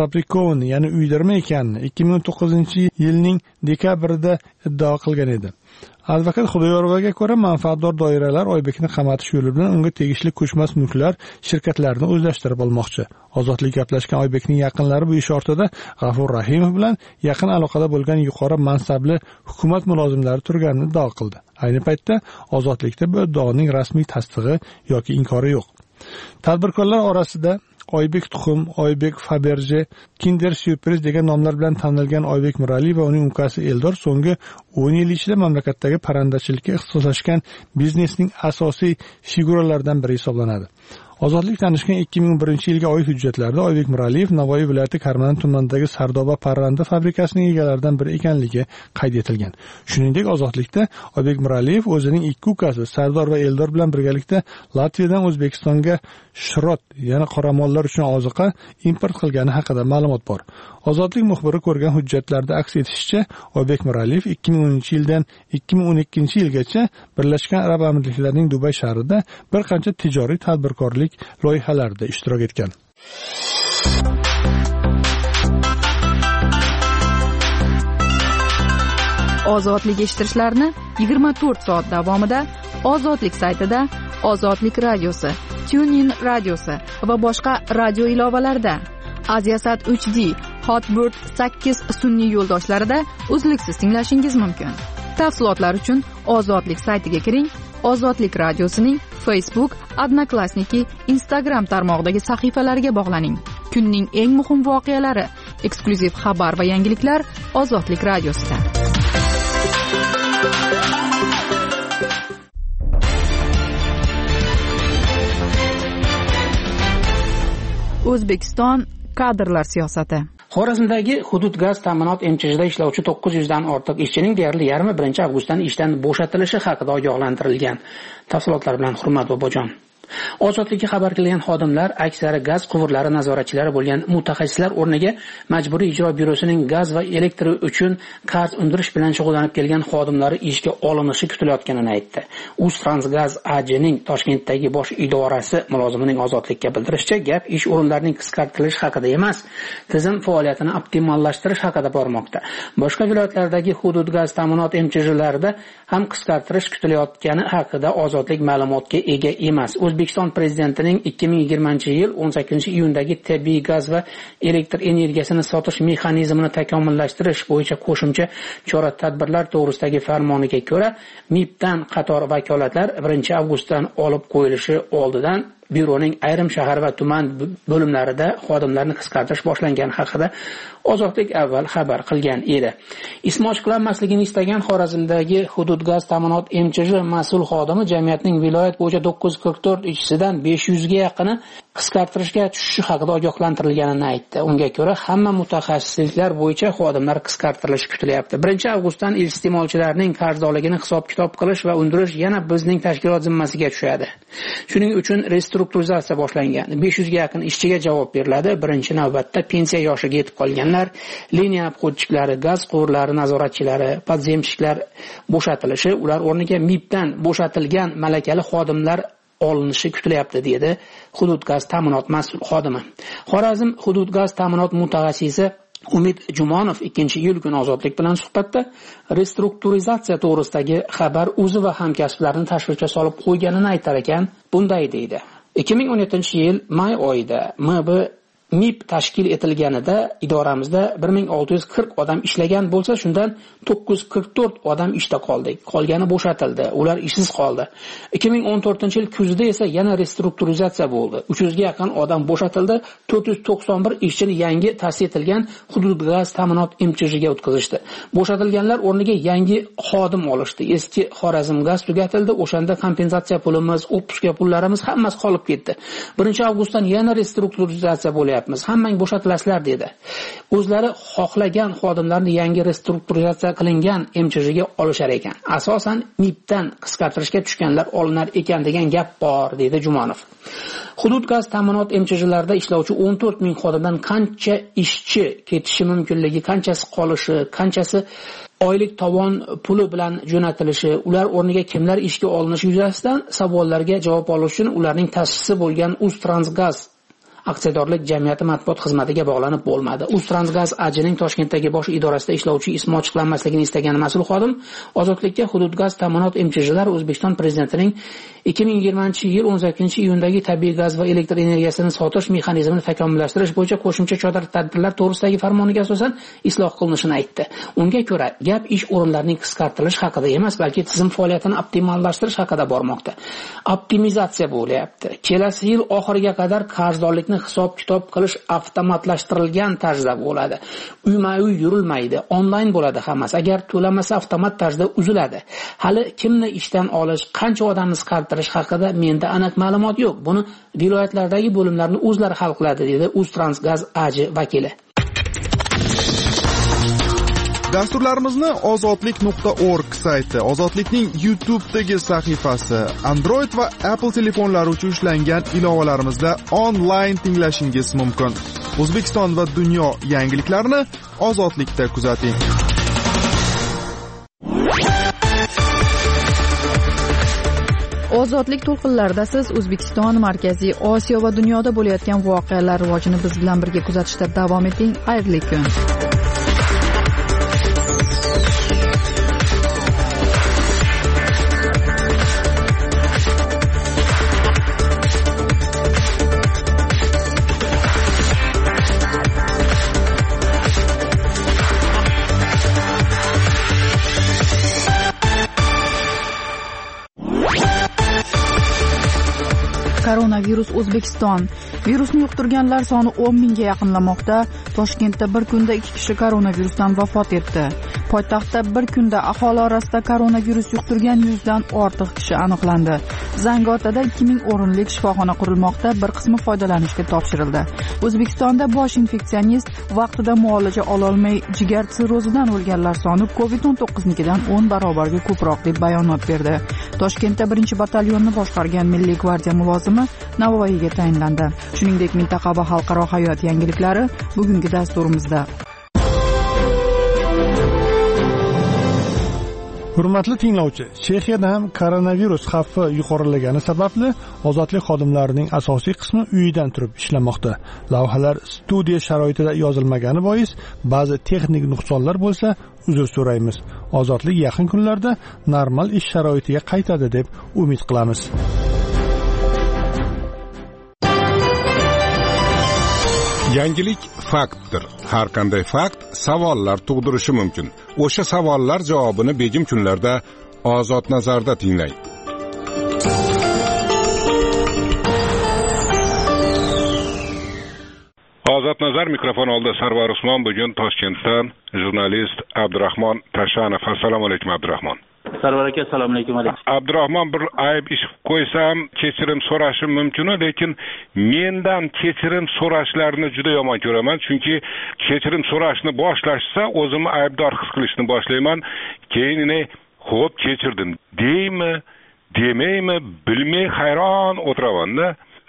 [SPEAKER 4] sfabrikovni, ya'ni uydirma ekanini 2009 yilning dekabrida iddao qilgan edi. Advokat Xudoyorovaga ko'ra, manfaatdor doiralar Oybekni qamatish yo'li bilan unga tegishli ko'chmas mulklar shirkatlarini o'zlashtirib olmoqchi. Ozodlik gaplashgan Oybekning yaqinlari bu ish ortida G'afur Rahimov bilan yaqin aloqada bo'lgan yuqori mansabli hukumat mulozimlari turganini iddao qildi. Ayni paytda Ozodlikda bu iddaoning rasmiy tasdig'i yoki inkori yo'q. Tadbirkorlar orasida Oybek Tuxum, Oybek Faberje, Kinder Surprise degan nomlar bilan tanilgan Oybek Miraliyev va uning ukasi Eldor so'nggi 10 yil ichida mamlakatdagi parrandachilikka ixtisoslashgan biznesning asosiy figuralaridan biri hisoblanadi. Ozodlik tanishgan 2001-yilga oid hujjatlarda Oybek Miraliyev Navoiy viloyati Karmana tumanidagi Sardoba parranda fabrikasining egalaridan biri ekanligi qayd etilgan. Shuningdek, Ozodlikda Oybek Miraliyev o'zining ikki ukasi Sardor va Eldor bilan birgalikda Latviyadan O'zbekistonga shirot, ya'ni qoramollar uchun oziqa import qilgani haqida ma'lumot bor. Ozodlik muxbiri ko'rgan hujjatlarda aks etishicha, Oybek Miraliyev 2010-yildan 2012-yilgacha Birlashgan Arab Amirliklarining Dubay shahrida bir qancha tijoriy tadbirkorlik loyihalarida ishtirok etgan.
[SPEAKER 1] Ozodlik eshittirishlarni 24 soat davomida Ozodlik saytida, Ozodlik radiosi, TuneIn radiosi va boshqa radio ilovalarida, Aziasat 3D, Hotbird 8 sun'iy yo'ldoshlarida uzluksiz tinglashingiz mumkin. Tafsilotlar uchun Ozodlik saytiga kiring. Ozodlik radiosining Facebook, Odnoklassniki, Instagram tarmog'idagi sahifalariga bog'laning. Kunning eng muhim voqealari, eksklyuziv xabar va yangiliklar Ozodlik radiosida. O'zbekiston kadrlar siyosati.
[SPEAKER 6] Xorazmdagi hudud gaz ta'minot MCHda ishlovchi 900 dan ortiq ishchining deyarli yarmi 1-avgustdan ishdan bo'shatilishi haqida ogohlantirilgan. Tafsilotlar bilan Hurmat Bobojon. Ozodlikka xabar qilgan xodimlar aksari gaz quvurlari nazoratchilari bo'lgan mutaxassislar o'rniga Majburiy ijro byurosining gaz va elektr uchun qarz undirish bilan shug'ullanib kelgan xodimlari ishga olinishi kutilayotganini aytdi. Uztransgaz AJning Toshkentdagi bosh idorasi mulozimining Ozodlikka bildirishicha, gap ish o'rinlarining qisqartirilishi haqida emas, tizim faoliyatini optimallashtirish haqida bormoqda. Boshqa viloyatlardagi hudud gaz ta'minot MCHlarida ham qisqartirish kutilayotgani haqida Ozodlik ma'lumotga ega emas. O'zbekiston prezidentining 2020-yil 18-iyundagi tabiiy gaz va elektr energiyasini sotish mexanizmini takomillashtirish bo'yicha qo'shimcha chora-tadbirlar to'g'risidagi farmoniga ko'ra, MIBdan qator vakolatlar 1-avgustdan olib qo'yilishi oldidan byuroning ayrim shahar va tuman bo'limlarida xodimlarni qisqartirish boshlangani haqida Ozodlik avval xabar qilgan edi. Ismi ochiqlanmasligini istagan Xorazmdagi hudud gaz ta'minot MCH mas'ul xodimi jamiyatning viloyat bo'yicha 944 ishchisidan 500 ga yaqini qisqartirishga tushishi haqida ogohlantirilganini aytdi. Unga ko'ra, hamma mutaxassisliklar bo'yicha xodimlar qisqartirilishi kutilyapti. 1-avgustdan iste'molchilarning qarzdorligini hisob-kitob qilish va undirish yana bizning tashkilot zimmasiga tushadi. Shuning uchun restrukturizatsiya boshlangan. 500 ga yaqin ishchiga javob beriladi. Birinchi navbatda pensiya yoshiga yetib qolganlar, liniya obxodchiklari, gaz quvurlari nazoratchilari, podzemshiklar bo'shatilishi, ular o'rniga MIBdan bo'shatilgan malakali xodimlar olinishi kutilyapti, dedi hudud gaz ta'minot mas'ul xodimi. Xorazm hudud gaz ta'minot mutaxassisi Umid Jumonov 2-iyul kuni Ozodlik bilan suhbatda restrukturizatsiya to'g'risidagi xabar o'zi va hamkasblarini tashvishga solib qo'yganini aytar ekan, bunday deydi. 2017-yil may oyida MIB tashkil etilganida idoramizda 1640 odam ishlagan bo'lsa, shundan 944 odam ishda qoldi. Qolgani bo'shatildi. Ular ishsiz qoldi. 2014-yil kuzida esa yana restrukturizatsiya bo'ldi. 300 ga yaqin odam bo'shatildi. 491 ishchini yangi ta'sis etilgan hudud gaz ta'minot MCHga o'tkazishdi. Bo'shatilganlar o'rniga yangi xodim olishdi. Eski Xorazm gaz tugatildi. O'shanda kompensatsiya pulimiz, otpuska pullarimiz hammasi qolib ketdi. 1-avgustdan yana restrukturizatsiya bo'lyapti. Hammang bo'shatilasizlar dedi. O'zlari xohlagan xodimlarni yangi restrukturizatsiya qilingan MCHga olishar ekan. Asosan MIBdan qisqartirishga tushganlar olinar ekan degan gap bor, dedi Jumonov. Hudud gaz ta'minot MCHlarida ishlovchi 14 ming xodimdan qancha ishchi ketishi mumkinligi, qanchasi qolishi, qanchasi oylik tovon puli bilan jo'natilishi, ular o'rniga kimlar ishga olinishi yuzasidan savollarga javob olish uchun ularning ta'sischisi bo'lgan Uztransgaz aksiyadorlik jamiyati matbuot xizmatiga bog'lanib bo'lmadi. Uztransgaz AJning Toshkentdagi bosh idorasida ishlovchi ismi ochiqlanmasligini istagan mas'ul xodim Ozodlikka Hududgaz ta'minot MCHlar O'zbekiston Prezidentining 2020-yil 18-iyundagi tabiiy gaz va elektr energiyasini sotish mexanizmini takomillashtirish bo'yicha qo'shimcha chora-tadbirlar to'g'risidagi farmoniga asosan isloh qilinishini aytdi. Unga ko'ra, gap ish o'rinlarining qisqartirilishi haqida emas, balki tizim faoliyatini optimallashtirish haqida bormoqda. Optimizatsiya bo'lyapti. Kelasi yil oxiriga qadar qarzdorlikni hisob-kitob qilish avtomatlashtirilgan tarzda bo'ladi. Uyma-uy yurilmaydi, onlayn bo'ladi hammasi. Agar to'lamasa avtomat tarzda uziladi. Hali kimni ishdan olish, qancha odamni qisqartirish haqida menda aniq ma'lumot yo'q. Buni viloyatlardagi bo'limlarni o'zlari hal qiladi, dedi Uztransgaz AJ vakili.
[SPEAKER 11] Dasturlarimizni ozodlik.org sayti, Ozodlikning YouTube'dagi sahifasi, Android va Apple telefonlari uchun ishlangan ilovalarimizda onlayn tinglashingiz mumkin. O'zbekiston va dunyo yangiliklarini Ozodlikda kuzating.
[SPEAKER 1] Ozodlik to'lqinlarida siz O'zbekiston, Markaziy Osiyo va dunyoda bo'layotgan voqealar rivojini biz bilan birga kuzatishda davom eting. Xayrli kun. Koronavirus O'zbekiston. Virusni yuqtirganlar soni 10 mingga yaqinlamoqda. Toshkentda bir kunda 2 kishi koronavirusdan vafot etdi. Poytaxtda bir kunda aholi orasida koronavirus yuqtirgan 100 dan ortiq kishi aniqlandi. Zangiotada 2000 o'rinlik shifoxona qurilmoqda, bir qismi foydalanishga topshirildi. O'zbekistonda bosh infeksionist vaqtida muolaja ola olmay jigar sirrozidan o'lganlar soni COVID-19nikidan 10 barobarga ko'proq deb bayonot berdi. Toshkentda 1-batalyonni boshqargan Milliy gvardiya mulozimi Navoiyga tayinlandi. Shuningdek, mintaqa va xalqaro hayot yangiliklari bugungi dasturimizda.
[SPEAKER 4] Hurmatli tinglovchi, Chexiyada ham koronavirus xavfi yuqorilagani sababli ozodlik xodimlarining asosiy qismi uyidan turib ishlamoqda. Lavhalar studiya sharoitida yozilmagani bois ba'zi texnik nuqsonlar bo'lsa, uzr so'raymiz. Ozodlik yaqin kunlarda normal ish sharoitiga qaytadi deb umid qilamiz.
[SPEAKER 5] Yangilik faktdir. Har qanday fakt savollar tug'dirishi mumkin. O'sha savollar javobini begim kunlarda Ozod nazarda tinglang. Ozod nazar mikrofon oldida Sarvar Usmon, bugun Toshkentdan jurnalist Abdurahmon Tashanov. Assalomu alaykum Abdurahmon.
[SPEAKER 12] Sarvar aka, assalomu alaykum.
[SPEAKER 5] Abdurahmon, bir ayb ish qo'ysam, kechirim so'rashim mumkin, lekin mendan kechirim so'rashlarini juda yomon ko'raman, chunki kechirim so'rashni boshlashsa, o'zimni aybdor his qilishni boshlayman. Keyin xo'p kechirdim deymi, demaymi, bilmay hayron o'tiraman-da.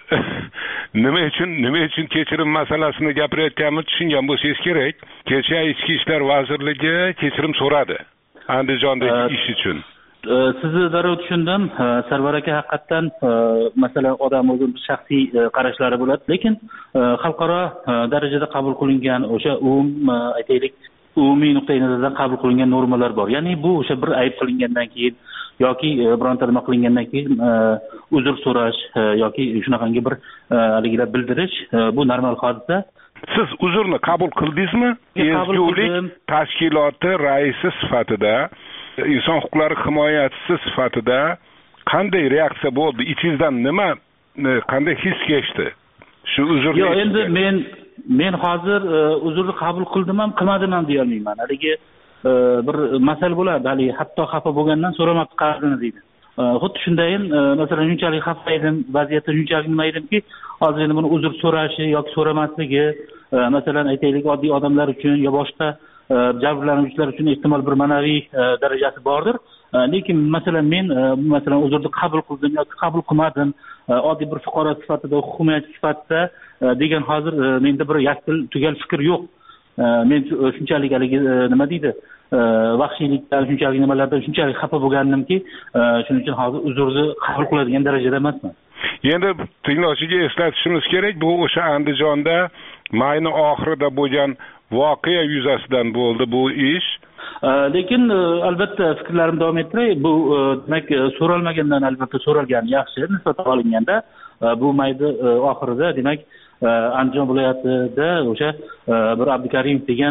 [SPEAKER 5] Nima uchun kechirim masalasini gapirayotganimni tushungan bo'lsangiz kerak. Kecha Ichki ishlar vazirligi kechirim so'radi Andijondagi ish uchun.
[SPEAKER 12] Sizni darrov tushundim. Sarvar aka, haqiqatan masalan odam o'zining shaxsiy qarashlari bo'ladi, lekin xalqaro darajada qabul qilingan o'sha aytaylik umumiy nuqtai nazardan qabul qilingan normalar bor. Ya'ni bu o'sha bir ayb qilingandan keyin yoki bironta nima qilingandan keyin uzr so'rash yoki shunaqangi bir haligilar bildirish bu normal hodisa.
[SPEAKER 5] Siz uzrni qabul qildingizmi? Ezgulik tashkiloti raisi sifatida, inson huquqlari himoyachisi sifatida qanday reaksiya bo'ldi? Ichingizdan nima, qanday his kechdi? Shu uzrni.
[SPEAKER 12] Yo'q, endi men hozir uzrni qabul qildim ham, qilmadim ham deya olmayman. Haligi bir masala bo'ladi, hali hatto xafa bo'lgandan so'ramabdi qarzini deydi. Xuddi shundayin, masalan, shunchalik xafa edim, vaziyatda shunchalik nima edimki, hozir endi buni uzr so'rashi yoki so'ramasligi, masalan, aytaylik oddiy odamlar uchun yo boshqa jabrlanuvchilar uchun ehtimol bir ma'naviy darajasi bordir. Lekin masalan men masalan uzrni qabul qildim yoki qabul qilmadim, oddiy bir fuqaro sifatida, huquq himoyachi sifatida degan hozir menda bir yakdil tugal fikr yo'q. Men shunchalik haligi nima deydi, vahshiylikdan, shunchalik nimalardan shunchalik xafa bo'lgandimki, shuning uchun hozir uzrni qabul qiladigan darajada emasman.
[SPEAKER 5] Endi tinglovchiga eslatishimiz kerak, bu o'sha Andijonda mayning oxirida bo'lgan voqea yuzasidan bo'ldi bu ish.
[SPEAKER 12] Lekin albatta fikrlarimni davom ettiray. Bu demak so'ralmagandan albatta so'ralgan yaxshi nisbatan olinganda. Bu mayda oxirida demak Andijon viloyatida o'sha bir Abdukarimov degan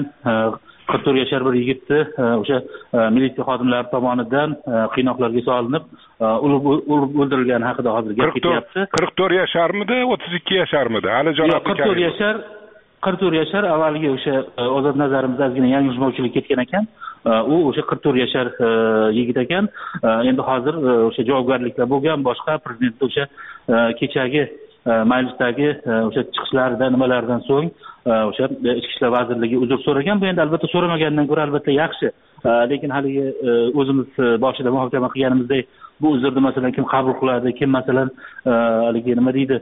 [SPEAKER 12] 44 yashar bir yigitni o'sha militsiya xodimlari tomonidan qiynoqlarga solinib urib o'ldirilgani haqida hozir gap ketyapti.
[SPEAKER 5] 44 yasharmidi, 32 yasharmidi? Alijon Abdukarimov
[SPEAKER 12] 44 yashar avvaliga o'sha Ozod Nazarimizda ozgina yanglishmovchilik ketgan ekan. U o'sha 44 yashar yigit ekan. Endi hozir o'sha javobgarliklar bo'lgan, boshqa prezident o'sha kechagi majlisdagi o'sha chiqishlaridan nimalardan so'ng o'sha Ichki ishlar vazirligi uzr so'ragan. Bu endi albatta so'ramagandan ko'ra albatta yaxshi. Lekin haligi o'zimiz boshida muhokama qilganimizdek bu uzrni masalan kim qabul qiladi, kim masalan haligi nima deydi,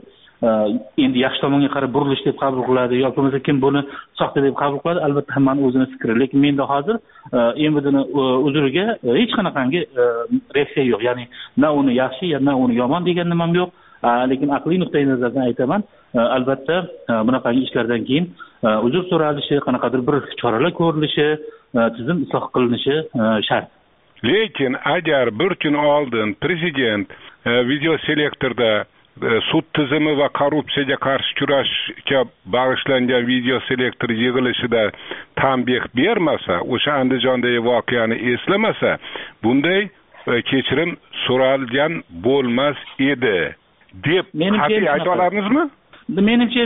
[SPEAKER 12] endi yaxshi tomonga qarab burilish deb qabul qiladi yoki bo'lmasa kim buni soxta deb qabul qiladi, albatta hammaning o'zini fikri. Lekin menda hozir MVDni uzriga hech qanaqangi reaksiya yo'q. Ya'ni na uni yaxshi, na uni yomon degan nimam yo'q. Lekin aqliy nuqtai nazardan aytaman, albatta bunaqangi ishlardan keyin uzr so'ralishi, qanaqadir bir choralar ko'rilishi, tizim isloh qilinishi shart.
[SPEAKER 5] Lekin agar bir kun oldin prezident video selektorda sud tizimi va korrupsiyaga qarshi kurashga bag'ishlangan video selektor yig'ilishida tanbeh bermasa, o'sha Andijondagi voqeani eslamasa, bunday kechirim so'ralgan bo'lmas edi deb qat'iy ayta olamizmi?
[SPEAKER 12] Menimcha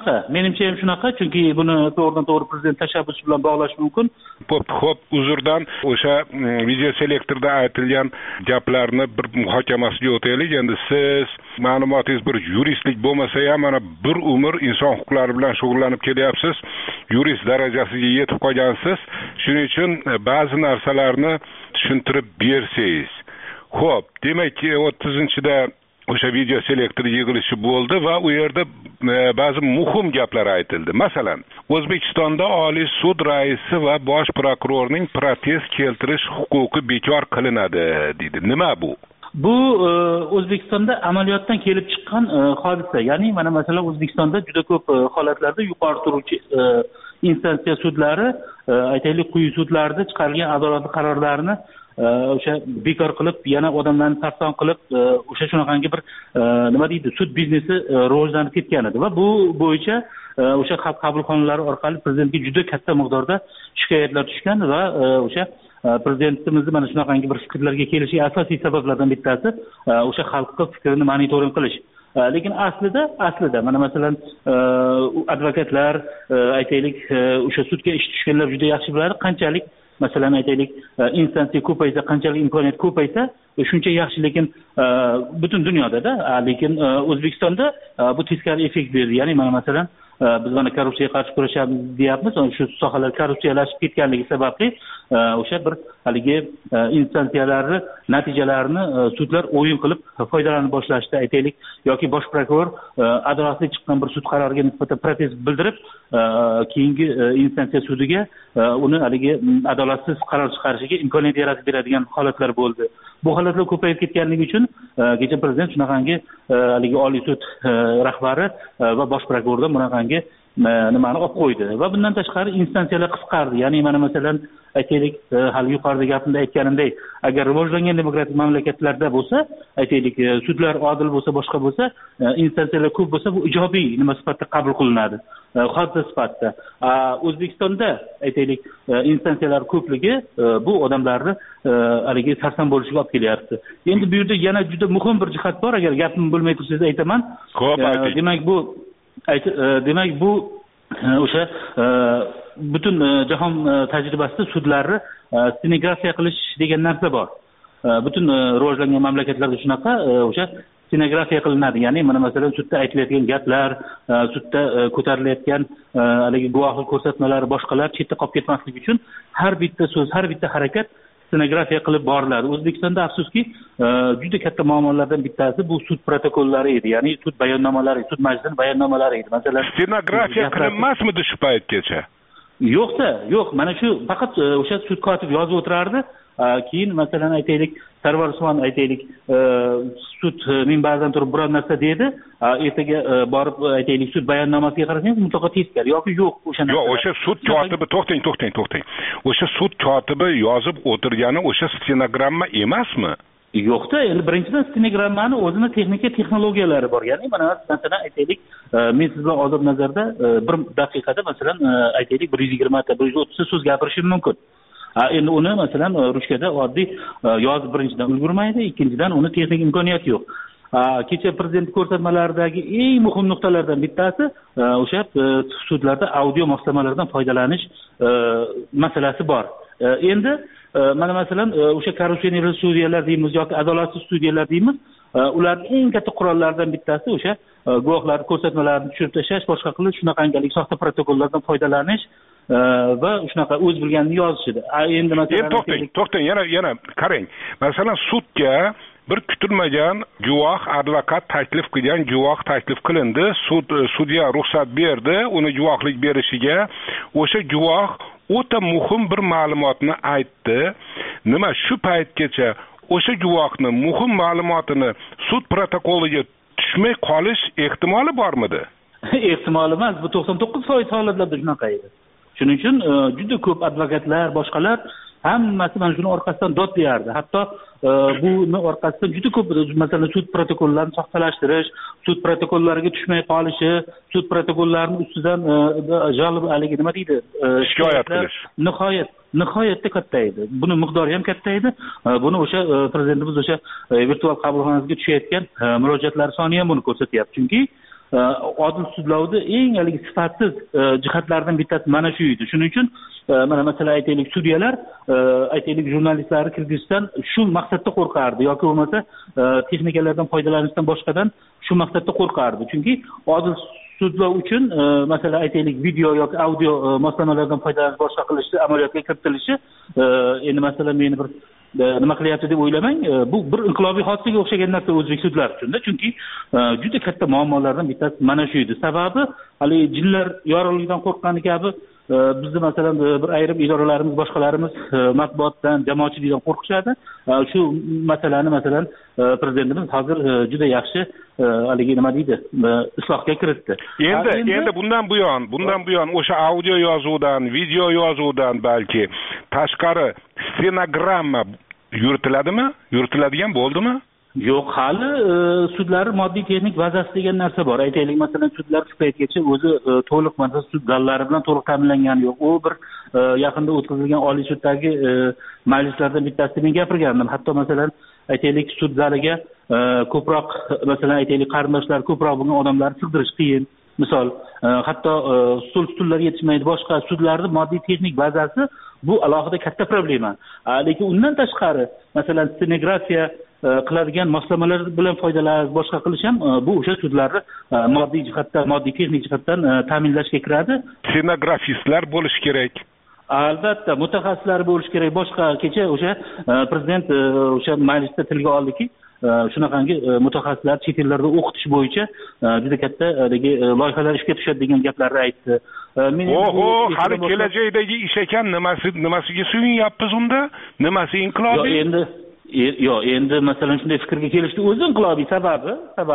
[SPEAKER 12] ham shunaqa, chunki buni to'g'ridan to'g'ri prezident tashabbusi bilan bog'lash mumkin.
[SPEAKER 5] Xo'p, uzrdan o'sha video selektorda aytilgan gaplarni bir muhokamasiga o'taylik. Endi siz ma'lumotingiz bir yuristlik bo'lmasa ham mana bir umr inson huquqlari bilan shug'ullanib kelyapsiz. Yurist darajasiga yetib qolgansiz. Shuning uchun ba'zi narsalarni tushuntirib bersangiz. Xo'p, demakki 30-da o'sha video selektor yig'ilishi bo'ldi va u yerda ba'zi muhim gaplar aytildi. Masalan, O'zbekistonda Oliy sud raisi va bosh prokurorning protest keltirish huquqi bekor qilinadi dedi. Nima bu?
[SPEAKER 12] Bu O'zbekistonda amaliyotdan kelib chiqqan hodisa. Ya'ni mana masalan O'zbekistonda juda ko'p holatlarda yuqori turuvchi instansiya sudlari, aytaylik quyi sudlarda chiqarilgan adolatli qarorlarni o'sha bekor qilib, yana odamlarni sarson qilib, o'sha shunaqangi bir nima deydi, sud biznesi rivojlanib ketgan edi va bu bo'yicha o'sha qabulxonalar orqali prezidentga juda katta miqdorda shikoyatlar tushgan va o'sha prezidentimizni mana shunaqangi bir fikrlarga kelishi asosiy sabablardan bittasi o'sha xalqning fikrini monitoring qilish. Lekin aslida mana masalan advokatlar, aytaylik o'sha sudga ish tushganlar juda yaxshi biladi, qanchalik masalan aytaylik instansiya ko'paysa, qanchalik imkoniyat ko'paysa shuncha yaxshi. Lekin butun dunyoda-da, lekin O'zbekistonda bu teskari effekt berdi. Ya'ni mana masalan biz mana korrupsiyaga qarshi kurashamiz deyapmiz, shu sohalar korrupsiyalashib ketganligi sababli o'sha bir haligi instansiyalarni natijalarini sudlar o'yin qilib foydalana boshlashdi, aytaylik, yoki bosh prokuror adolatli chiqqan bir sud qaroriga nisbatan protest bildirib keyingi instansiya sudiga uni haligi adolatsiz qaror chiqarishiga imkoniyat yaratib beradigan holatlar bo'ldi. Bu holatlar ko'payib ketganligi uchun kecha prezident shunaqangi haligi Oliy sud rahbari va bosh prokurordan bunaqangi nimani olib qo'ydi va bundan tashqari instansiyalar qisqardi. Ya'ni mana masalan aytaylik hali yuqorida gapimda aytganimdek, agar rivojlangan demokratik mamlakatlarda bo'lsa, aytaylik sudlar odil bo'lsa, boshqa bo'lsa, instansiyalar ko'p bo'lsa, bu ijobiy nima sifatida qabul qilinadi, hodisa sifatida. O'zbekistonda aytaylik instansiyalar ko'pligi bu odamlarni haligi sarson bo'lishiga olib kelyapti. Endi bu yerda yana juda muhim bir jihat bor, agar gapim bo'lmay tursangiz aytaman. Demak bu o'sha butun jahon tajribasida sudlarni stenografiya qilish degan narsa bor. Butun rivojlangan mamlakatlarda shunaqa o'sha stenografiya qilinadi. Ya'ni mana masalan sudda aytilayotgan gaplar, sudda ko'tarilayotgan haligi guvohlik ko'rsatmalari, boshqalar chetda qolib ketmasligi uchun har bitta so'z, har bitta harakat stenografiya qilib boriladi. O'zbekistonda afsuski juda katta muammolardan bittasi bu sud protokollari edi. Ya'ni sud bayonnomalari, sud majlisining bayonnomalari edi. Masalan,
[SPEAKER 5] stenografiya qilinmasmidi shu paytgacha?
[SPEAKER 12] yo'q, mana shu faqat o'sha sud kotibi yozib o'tirardi. Keyin masalan aytaylik Sarvar Usmon aytaylik sud minbaridan turib biror narsa dedi, ertaga borib aytaylik sud bayonnomasiga qarasangiz mutlaqo teskari yoki yo'q o'sha narsa.
[SPEAKER 5] Yo'q, o'sha sud kotibi to'xtang. O'sha sud kotibi yozib o'tirgani o'sha stenogramma emasmi?
[SPEAKER 12] Yo'qda, endi birinchidan stenogrammani o'zini texnologiyalari bor. Ya'ni mana masalan aytaylik men siz bilan hozir nazarda bir daqiqada masalan aytaylik 120 ta 130 ta so'z gapirishim mumkin. Endi uni masalan ruchkada oddiy yozib birinchidan ulgurmaydi, ikkinchidan uni texnik imkoniyati yo'q. Kecha prezident ko'rsatmalaridagi eng muhim nuqtalardan bittasi o'sha sudlarda audio moslamalardan foydalanish masalasi bor. Endi mana masalan o'sha korrupsioner sudyalar deymiz yoki adolatsiz sudyalar deymiz, ularning eng katta qurollaridan bittasi o'sha guvohlar ko'rsatmalarini tushirib tashlash, boshqa qilish, shunaqangi soxta protokollardan foydalanish va shunaqa o'z bilganini yozishdi. Endi masalan
[SPEAKER 5] to'xtang, yana qarang. Masalan sudga bir kutilmagan guvoh, advokat taklif qilgan guvoh taklif qilindi, sudya ruxsat berdi uni guvohlik berishiga. O'sha guvoh o'ta muhim bir ma'lumotni aytdi. Nima shu paytgacha o'sha guvohni muhim ma'lumotini sud protokoliga tushmay qolish ehtimoli bormidi?
[SPEAKER 12] Ehtimoli emas, bu 99% holatlarda shunaqa edi. Shuning uchun juda ko'p advokatlar, boshqalar hammasi mana shuni orqasidan dod berardi. Hatto buni orqasidan juda ko'p masalan sud protokollarini soxtalashtirish, sud protokollariga tushmay qolishi, sud protokollarini ustidan jalb haligi nima deydi?
[SPEAKER 5] Shikoyat qilish.
[SPEAKER 12] Nihoyatda katta edi. Buni miqdori ham katta edi. Buni o'sha prezidentimiz o'sha virtual qabulxonasiga tushayotgan murojaatlar soni ham buni ko'rsatyapti. Chunki odil sudlovda eng haligi sifatsiz jihatlaridan bittasi mana shu edi. Shuning uchun mana masalan aytaylik sudyalar aytaylik jurnalistlarni kirgizishdan shu maqsadda qo'rqardi yoki bo'lmasa texnikalardan foydalanishdan boshqadan shu maqsadda qo'rqardi. Chunki odil sudlov uchun masalan aytaylik video yoki audio moslamalardan foydalanish boshqa qilishi amaliyotga kiritilishi endi masalan meni bir nima qilyapti deb o'ylamang, bu bir inqilobiy hodisaga o'xshagan narsa o'zbek sudlari uchun-da. Chunki juda katta muammolardan bittasi mana shu edi. Sababi hali jinlar yorug'ligidan qo'rqqani kabi bizni masalan bir ayrim idoralarimiz, boshqalarimiz matbuotdan, jamoatchilikdan qo'rqishadi. Shu masalani masalan prezidentimiz hozir juda yaxshi haligi nima deydi, islohga kiritdi.
[SPEAKER 5] Endi bundan buyon o'sha audio yozuvdan, video yozuvdan balki tashqari stenogramma yuritiladigan bo'ldimi?
[SPEAKER 12] Yo'q, hali sudlar moddiy texnik bazasi degan narsa bor. Aytaylik masalan sudlar shu paytgacha o'zi to'liq masalan sud zallari bilan to'liq ta'minlangani yo'q. U bir yaqinda o'tkazilgan Oliy suddagi majlislardan bittasida men gapirgandim. Hatto masalan aytaylik sud zaliga ko'proq masalan aytaylik qarindoshlar ko'proq bo'lgan odamlarni sig'dirish qiyin. Misol hatto stullar yetishmaydi, boshqa sudlarning moddiy texnik bazasi bu alohida katta problema. Lekin undan tashqari masalan stenografiya qiladigan moslamalar bilan foydalanish, boshqa qilish ham bu o'sha sudlarni moddiy jihatdan, moddiy texnik jihatdan ta'minlashga kiradi.
[SPEAKER 5] Stenografistlar bo'lish kerak.
[SPEAKER 12] Albatta, mutaxassislar bo'lish kerak. Boshqa kecha o'sha prezident o'sha majlisda tilga oldiki, shunaqangi mutaxassislar chet ellarda o'qitish bo'yicha juda katta loyihalar ishga tushadi degan gaplarni aytdi.
[SPEAKER 5] Hali kelajakdagi ish ekan, nimasiga suyinyapmiz unda? Nimasi inqilobiy?
[SPEAKER 12] Endi masalan shunday fikrga kelishdi o'zi inqilobiy sababi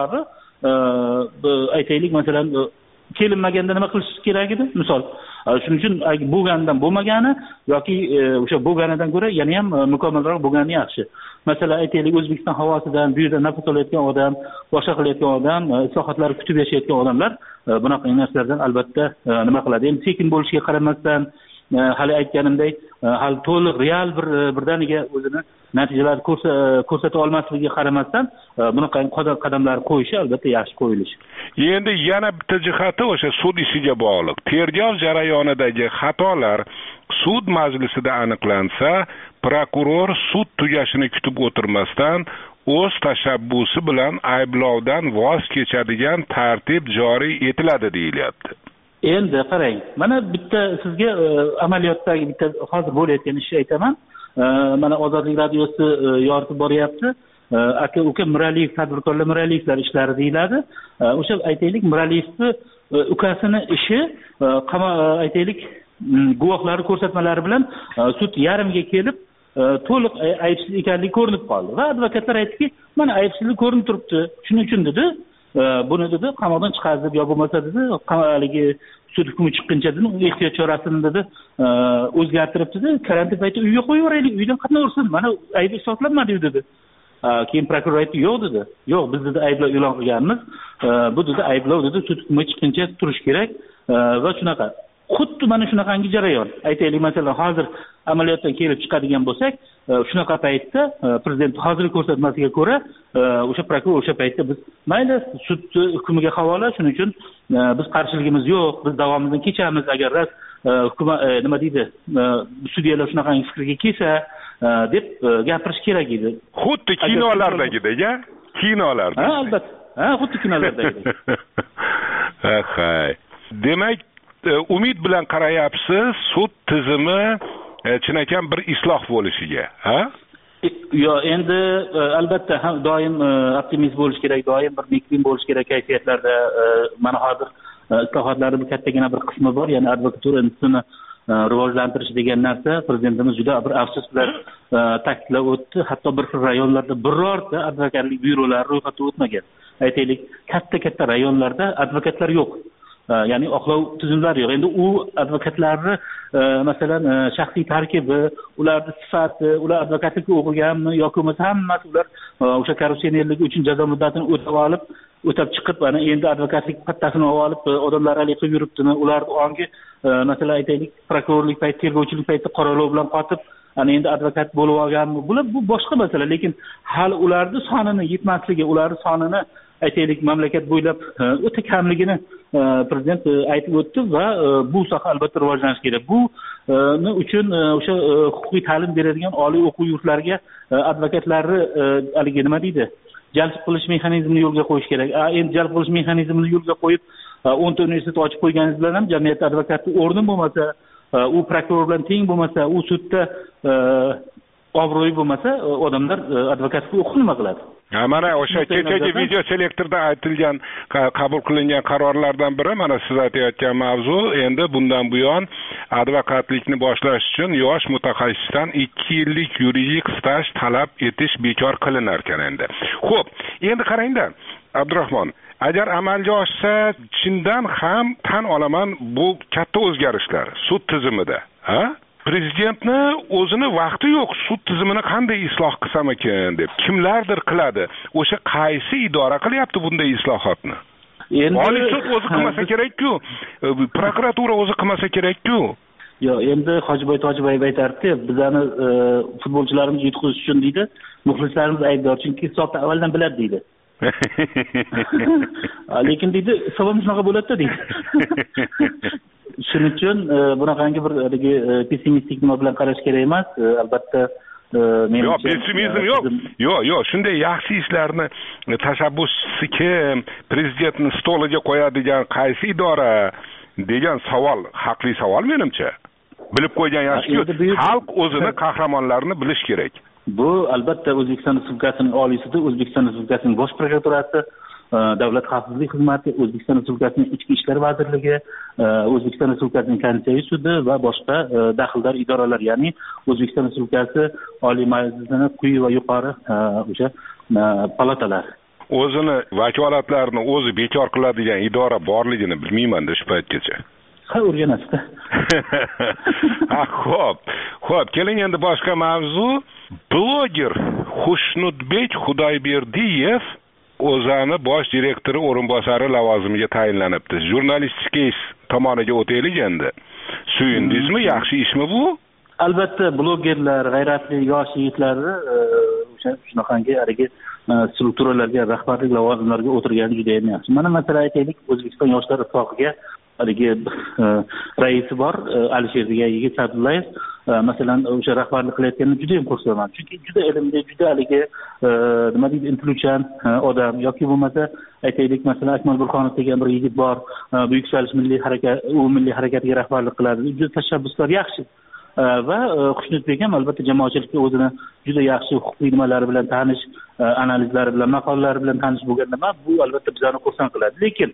[SPEAKER 12] aytaylik masalan kelinmaganda nima qilish kerak edi? Misol shuning uchun bo'lgandan bo'lmagani yoki o'sha bo'lganidan ko'ra yana ham mukammalroq bo'lgani yaxshi. Masalan aytaylik O'zbekiston havosidan bu yerda nafas olayotgan odam, boshqa qilayotgan odam, islohotlarni kutib yashayotgan odamlar bunaqa narsalardan albatta nima qiladi? Endi sekin bo'lishiga qaramasdan hali aytganimdek hali to'liq real birdaniga o'zini natijalar ko'rsata olmasligiga qaramasdan bunaqa qadamlar qo'yishi albatta yaxshi qo'yilishi.
[SPEAKER 5] Endi yana bitta jihati o'sha sud ishiga bog'liq. Tergov jarayonidagi xatolar sud majlisida aniqlansa, prokuror sud tugashini kutib o'tirmasdan o'z tashabbusi bilan ayblovdan voz kechadigan tartib joriy etiladi deyilyapti.
[SPEAKER 12] Endi qarang, mana bitta sizga amaliyotdagi bitta hozir bo'layotgan ishni aytaman. Mana Ozodlik radiosi yoritib boryapti. Aka-uka Miraliyev tadbirkorlar Miraliyevlar ishlari deyiladi. O'sha aytaylik Miraliyevni ukasini ishi aytaylik guvohlari ko'rsatmalari bilan sud yarimga kelib to'liq aybsiz ekanligi ko'rinib qoldi va advokatlar aytdiki, mana aybsizlik ko'rinib turibdi, shuning uchun dedi buni dedi qamoqdan chiqarib yo bo'lmasa dedi haligi sud hukmi chiqquncha dedi ehtiyot chorasini dedi o'zgartirib dedi karantin payti uyga qo'yib yuboraylik, uydan qatnaversin, mana aybi isbotlanmadi dedi. Keyin prokuror aytdi, yo'q dedi, yo'q biz dedi ayblov e'lon qilganmiz, bu dedi ayblov dedi sud hukmi chiqquncha turish kerak va shunaqa. Xuddi mana shunaqangi jarayon. Aytaylik, masalan, hozir amaliyotdan kelib chiqadigan bo'lsak, shunaqa paytda prezident hozirgi ko'rsatmasiga ko'ra, o'sha prokuror o'sha paytda biz mayli sud hukmiga havola, shuning uchun biz qarshiligimiz yo'q, biz davomimizdan kechamiz agar hukumat nima deydi, sudyalar shunaqangi fikrga kelsa deb gapirish kerak edi.
[SPEAKER 5] Xuddi kinolardagidek-a? Kinolarda.
[SPEAKER 12] Ha, albatta. Ha, xuddi kinolardagidek.
[SPEAKER 5] Hay. Demak, umid bilan qarayapsiz sud tizimi chinakam bir isloh bo'lishiga, ha?
[SPEAKER 12] Yo, endi albatta ham doim optimist bo'lish kerak, doim bir nekbin bo'lish kerak kayfiyatlarda. Mana hozir islohotlarning kattagina bir qismi bor, ya'ni advokatura institutini rivojlantirish degan narsa prezidentimiz juda bir afsus bilan ta'kidlab o'tdi. Hatto bir rayonlarda birorta advokatlik byurolari ro'yxatga o'tmagan. Aytaylik, katta rayonlarda advokatlar yo'q. Ya'ni oqlov tizimlari yo'q. Endi u advokatlarni masalan shaxsiy tarkibi, ularning sifati, ular advokatlikka o'qiganmi yoki bo'lmasa hammasi ular o'sha korrupsionerlik uchun jazo muddatini o'tab chiqib, ana endi advokatlik pattasini olib odamlar alik qilib yuribdimi, ularning ongi masalan aytaylik prokurorlik payti, tergovchilik payti qoralov bilan qotib, ana endi advokat bo'lib olganmi? Bu boshqa masala, lekin hali ularning sonini yetmasligi, ularning sonini aytaylik mamlakat bo'ylab o'ta kamligini prezident aytib o'tdi va bu soha albatta rivojlanishi kerak. Bu uchun o'sha huquqiy ta'lim beradigan oliy o'quv yurtlariga advokatlarni haligi nima deydi, jalb qilish mexanizmini yo'lga qo'yish kerak. Endi jalb qilish mexanizmini yo'lga qo'yib 10 ta universitet ochib qo'yganingiz bilan ham jamiyatda advokatning o'rni bo'lmasa, u prokuror bilan teng bo'lmasa, u sudda obro'yi bo'lmasa, odamlar advokatga o'qib nima qiladi?
[SPEAKER 5] Mana o'sha kechagi video selektorda aytilgan, qabul qilingan qarorlardan biri mana siz aytayotgan mavzu. Endi bundan buyon advokatlikni boshlash uchun yosh mutaxassisdan 2 yillik yuridik staj talab etish bekor qilinar ekan endi. Xo'p, endi qarangda, Abdurahmon, agar amalga oshsa, chindan ham tan olaman bu katta o'zgarishlar sud tizimida, ha? Prezidentni o'zini vaqti yo'q, sud tizimini qanday isloh qilsam ekan deb kimlardir qiladi. O'sha qaysi idora qilyapti bunday islohotni? Oliy sud o'zi qilmasa kerak-ku, prokuratura o'zi qilmasa kerak-ku.
[SPEAKER 12] Yo'q, endi Hojiboy Tojiboyev aytardi, bizani futbolchilarimiz yutqizish uchun deydi, muxlislarimiz aybdor, chunki hisobni avvaldan biladi deydi. Lekin deydi, hisobimiz shunaqa bo'ladi-da deydi. Shuning uchun bunaqangi bir pessimistik nima bilan qarash kerak emas. Albatta
[SPEAKER 5] yo'q, pessimizm yo'q. Yo'q, shunday yaxshi ishlarni tashabbuschisi kim, prezidentni stoliga qo'yadigan qaysi idora degan savol haqli savol menimcha. Bilib qo'ygan yaxshi-ku, xalq o'zini qahramonlarini bilish kerak.
[SPEAKER 12] Bu albatta O'zbekiston Respublikasining Oliy sudi, O'zbekiston Respublikasining Bosh prokuraturasi, Davlat xavfsizlik xizmati, O'zbekiston Respublikasining Ichki ishlar vazirligi, O'zbekiston Respublikasining Konstitutsiya sudi va boshqa daxldor idoralar, ya'ni O'zbekiston Respublikasi Oliy Majlisining quyi va yuqori o'sha palatalar.
[SPEAKER 5] O'zini vakolatlarini o'zi bekor qiladigan idora borligini bilmayman-da shu paytgacha.
[SPEAKER 12] Ha, o'rganasizda.
[SPEAKER 5] Xo'p, keling endi boshqa mavzu. Bloger Xushnudbek Xudoyberdiyev o'zani bosh direktori o'rinbosari lavozimiga tayinlanibdi. Jurnalistika tomoniga o'taylik endi. Suyundingizmi, yaxshi ishmi bu?
[SPEAKER 12] Albatta, blogerlar, g'ayratli yosh yigitlarni shunaqangi haligi strukturalarga, rahbarlik lavozimlariga o'tirgani juda ham yaxshi. Mana masalan aytaylik, O'zbekiston yoshlar ittifoqiga haligi raisi bor, Alisher degan yigit Sadullayev, masalan o'sha rahbarlik qilayotganini juda ham xursandman. Chunki juda ilmli, juda haligi nima deydi, intiluvchan odam, yoki bo'lmasa aytaylik masalan Akmal Burxonov degan bir yigit bor, Buyuk Salish milliy harakatiga rahbarlik qiladi. Juda tashabbuskor, yaxshi. Va Xushnudbek ham albatta jamoatchilikka o'zini juda yaxshi huquqiy nimalari bilan tanish, analizlari bilan, maqolalari bilan tanish bo'lganda bu albatta bizani xursand qiladi. Lekin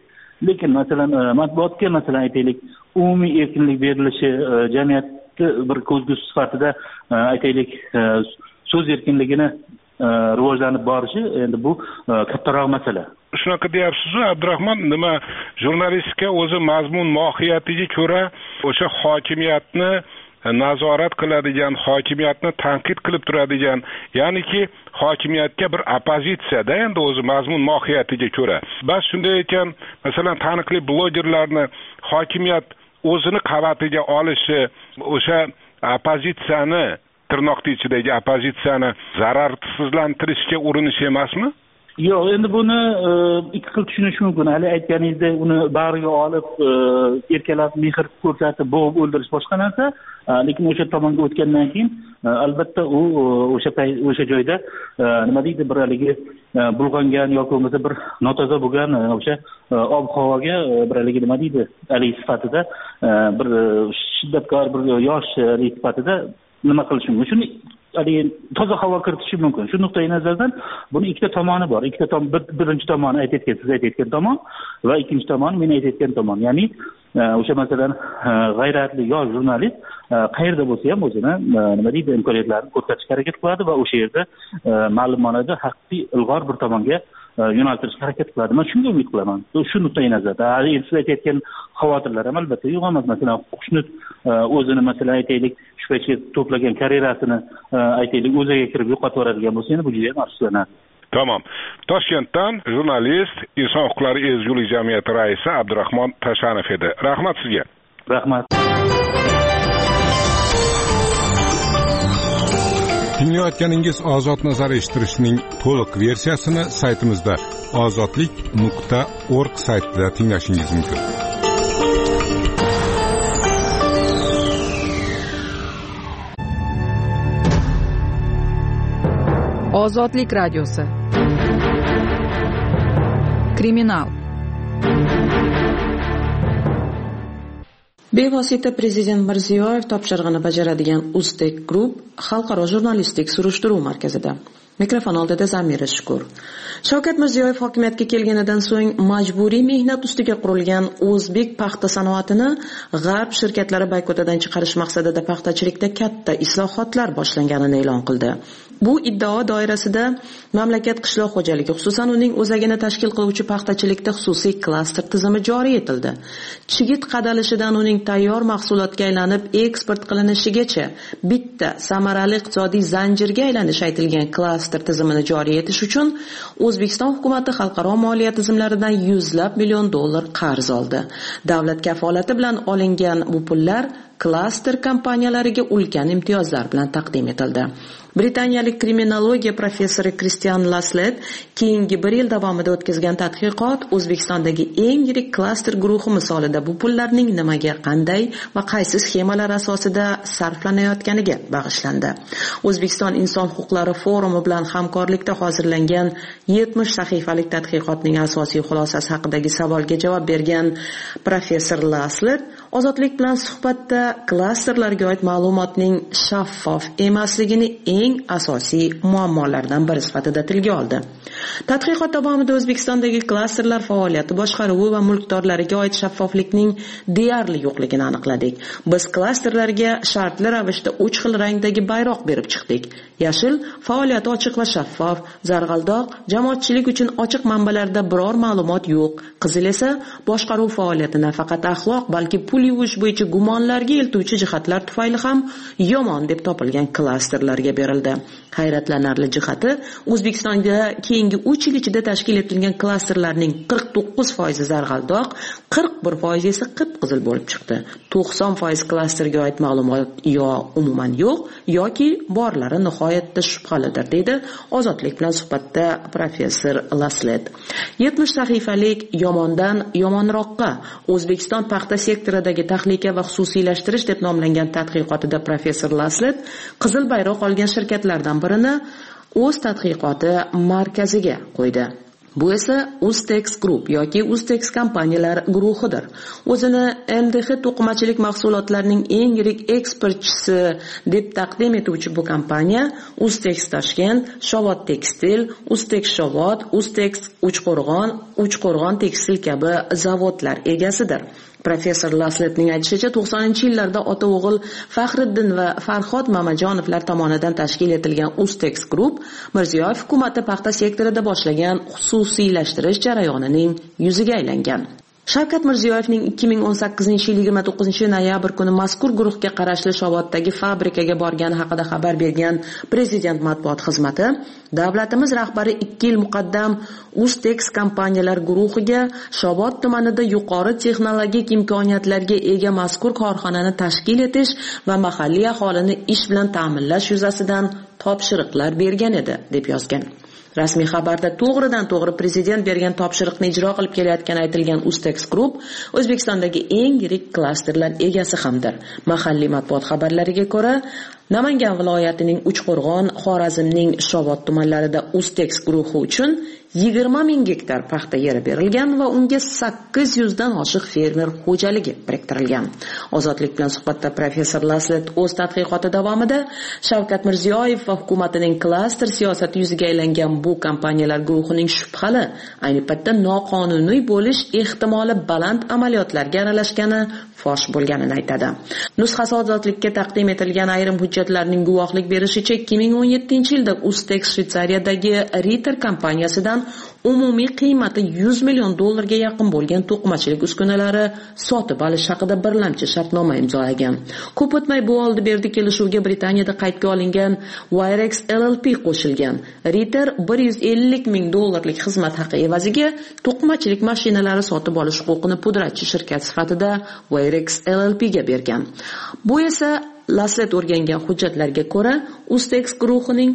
[SPEAKER 12] lekin masalan matbuotga masalan aytaylik umumiy erkinlik berilishi jamiyatni bir ko'zgusi sifatida aytaylik so'z erkinligini rivojlanib borishi endi bu kattaroq masala.
[SPEAKER 5] Shunaqa deyapsiz-ku Abdurahmon, nima jurnalistika o'zi mazmun mohiyatiga ko'ra o'sha hokimiyatni nazorat qiladigan, hokimiyatni tanqid qilib turadigan, ya'niki hokimiyatga bir opozitsiyada endi o'zi mazmun mohiyatiga ko'ra. Bas shunday ekan, masalan, taniqli blogerlarni hokimiyat o'zini qavatiga olishi, o'sha opozitsiyani, tirnoqli ichidagi opozitsiyani zararsizlantirishga urinishi emasmi?
[SPEAKER 12] Yo'q, endi buni ikki xil tushunish mumkin. Hali aytganingizdek, uni bag'riga olib, erkalab, mehr ko'rsatib, bo'g'ib o'ldirish boshqa narsa. Lekin o'sha tomonga o'tgandan keyin albatta u o'sha joyda nima deydi, bir haligi bulg'angan yoki bo'lmasa bir notoza bo'lgan o'sha ob-havoga bir haligi nima deydi, haligi sifatida bir shiddatkor bir yosh sifatida nima qilish mumkin? Shuni toza havo kiritishi mumkin. Shu nuqtai nazardan buni ikkita tomoni bor. Ikkita tomon, birinchi tomoni siz aytayotgan tomon va ikkinchi tomoni men aytayotgan tomon. Ya'ni o'sha masalan g'ayratli yosh jurnalist qayerda bo'lsa ham o'zini nima deydi, imkoniyatlarini ko'rsatishga harakat qiladi va o'sha yerda ma'lumotni haqiqiy ilg'or bir tomonga yo'naltirishga harakat qiladi. Men shunga umid qilaman. Shu nuqtai nazardan siz aytayotgan xavotirlar ham albatta yo'q emas. Masalan, Xushnud o'zini masalan aytaylik shu paytga to'plagan karyerasini aytaylik o'ziga kirib yo'qotib yuboradigan bo'lsa, endi bu juda ham afsuslanadi.
[SPEAKER 5] Tamam. Toshkentdan jurnalist, inson huquqlari ezgulik jamiyati raisi Abdurahmon Tashanov edi. Rahmat sizga.
[SPEAKER 12] Rahmat.
[SPEAKER 5] Tinglayotganingiz Ozod nazar eshittirishning to'liq versiyasini saytimizda ozodlik.org saytida tinglashingiz mumkin.
[SPEAKER 1] Ozodlik radiosi. Kriminal.
[SPEAKER 7] Bevosita Prezident Mirziyoyev topshirig'ini bajaradigan Uzbek Group xalqaro jurnalistik surishtiruv markazida. Mikrofon oldida Zamira Shukur. Shavkat Mirziyoyev hokimiyatga kelganidan so'ng majburiy mehnat ustiga qurilgan o'zbek paxta sanoatini g'arb shirkatlari boykotidan chiqarish maqsadida paxtachilikda katta islohotlar boshlanganini e'lon qildi. Bu iddao doirasida mamlakat qishloq xo'jaligi, xususan uning o'zagini tashkil qiluvchi paxtachilikda xususiy klaster tizimi joriy etildi. Chigit qadalishidan uning tayyor mahsulotga aylanib eksport qilinishigacha bitta samarali iqtisodiy zanjirga aylanish aytilgan klaster tizimini joriy etish uchun O'zbekiston hukumati xalqaro moliya tizimlaridan yuzlab million dollar qarz oldi. Davlat kafolati bilan olingan bu pullar klaster kompaniyalariga ulkan imtiyozlar bilan taqdim etildi. Britaniyalik kriminologiya professori Christian Laslet keyingi 1 yil davomida o'tkazgan tadqiqot O'zbekistondagi eng yirik klaster guruhi misolida bu pullarning nimaga, qanday va qaysi sxemalar asosida sarflanayotganiga bag'ishlandi. O'zbekiston Inson huquqlari forumi bilan hamkorlikda hozirlangan 70 sahifalik tadqiqotning asosiy xulosasi haqidagi savolga javob bergan professor Laslet Ozodlik bilan suhbatda klasterlarga oid ma'lumotning shaffof emasligini eng asosiy muammolardan biri sifatida tilga oldi. Tadqiqot davomida O'zbekistondagi klasterlar faoliyati boshqaruvi va mulkdorlariga oid shaffoflikning deyarli yo'qligini aniqladik. Biz klasterlarga shartli ravishda 3 xil rangdagi bayroq berib chiqdik. Yashil faoliyati ochiq va shaffof, zarg'aldoq jamoatchilik uchun ochiq manbalarda biror ma'lumot yo'q. Qizil esa boshqaruv faoliyatini faqat axloq, balki pul yuvish bo'yicha gumonlarga eltuvchi jihatlar tufayli ham yomon deb topilgan klasterlarga berildi. Hayratlanarli jihati, O'zbekistonda keyingi 3 yil ichida tashkil etilgan klasterlarning 49% zarg'aldoq, 41% esa qip-qizil bo'lib chiqdi. 90% klasterga oid ma'lumot yo umuman yo'q yoki borlari nihoyatda shubhalidir, deydi Ozodlik bilan suhbatda professor Laslet. 70 sahifalik yomondan yomonroqqa O'zbekiston paxta sektoridagi tahlika va xususiylashtirish deb nomlangan tadqiqotida professor Laslet qizil bayroq olgan shirkatlardan birini o'z tadqiqoti markaziga qo'ydi. Bu esa Uztex Group yoki Uztex kompaniyalar guruhidir. O'zini MDH to'qimachilik mahsulotlarining eng yirik eksportchisi deb taqdim etuvchi bu kompaniya Uztex Toshkent, Shovot Tekstil, Uztex Shovot, Uztex Uchqo'rg'on Tekstil kabi zavodlar egasidir. Professor Lasletning aytishicha, 90-yillarda ota-o'g'il Faxriddin va Farhod Mamajonovlar tomonidan tashkil etilgan Uztex Group Mirziyoyev hukumati paxta sektorida boshlagan xususiylashtirish jarayonining yuziga aylangan. Shavkat Mirziyoyevning 2018-yil 29-noyabr kuni mazkur guruhga qarashli Shovoddagi fabrikaga borgani haqida xabar bergan Prezident matbuot xizmati, davlatimiz rahbari 2 yil muqaddam Uztex kompaniyalar guruhiga Shovot tumanida yuqori texnologik imkoniyatlarga ega mazkur korxonani tashkil etish va mahalliy aholini ish bilan ta'minlash yuzasidan topshiriqlar bergan edi, deb yozgan. Rasmiy xabarda to'g'ridan-to'g'ri prezident bergan topshiriqni ijro qilib kelayotgani aytilgan Uztex Group O'zbekistondagi eng yirik klasterlar egasi hamdir. Mahalliy matbuot xabarlariga ko'ra, Namangan viloyatining Uchqo'rg'on, Xorazmning Shovot tumanlarida Uztex guruhi uchun 20 ming gektar paxta yeri berilgan va unga 800 dan oshiq fermer xo'jaligi biriktirilgan. Ozodlik bilan suhbatda professor Laslet o'z tadqiqoti davomida Shavkat Mirziyoyev va hukumatining klaster siyosati yuziga aylangan bu kompaniyalar guruhining shubhali, ayni paytda noqonuniy bo'lish ehtimoli baland amaliyotlarga aralashgani fosh bo'lganini aytadi. Nusxasi ozodlikka taqdim etilgan ayrim hujjatlarning guvohlik berishicha 2017-yilda Uztex Shvetsariyadagi Ritter kompaniyasidan umumiy qiymati $100 million yaqin bo'lgan to'qimachilik uskunalari sotib olish haqida birlamchi shartnoma imzolagan. Ko'p o'tmay bu oldi-berdi kelishuvga Britaniyada qaydga olingan Wirex LLP qo'shilgan. Ritter $150 ming xizmat haqi evaziga to'qimachilik mashinalari sotib olish huquqini pudratchi shirkat sifatida Wirex LLP ga bergan. Bu esa Laslet o'rgangan hujjatlarga ko'ra Uztex guruhining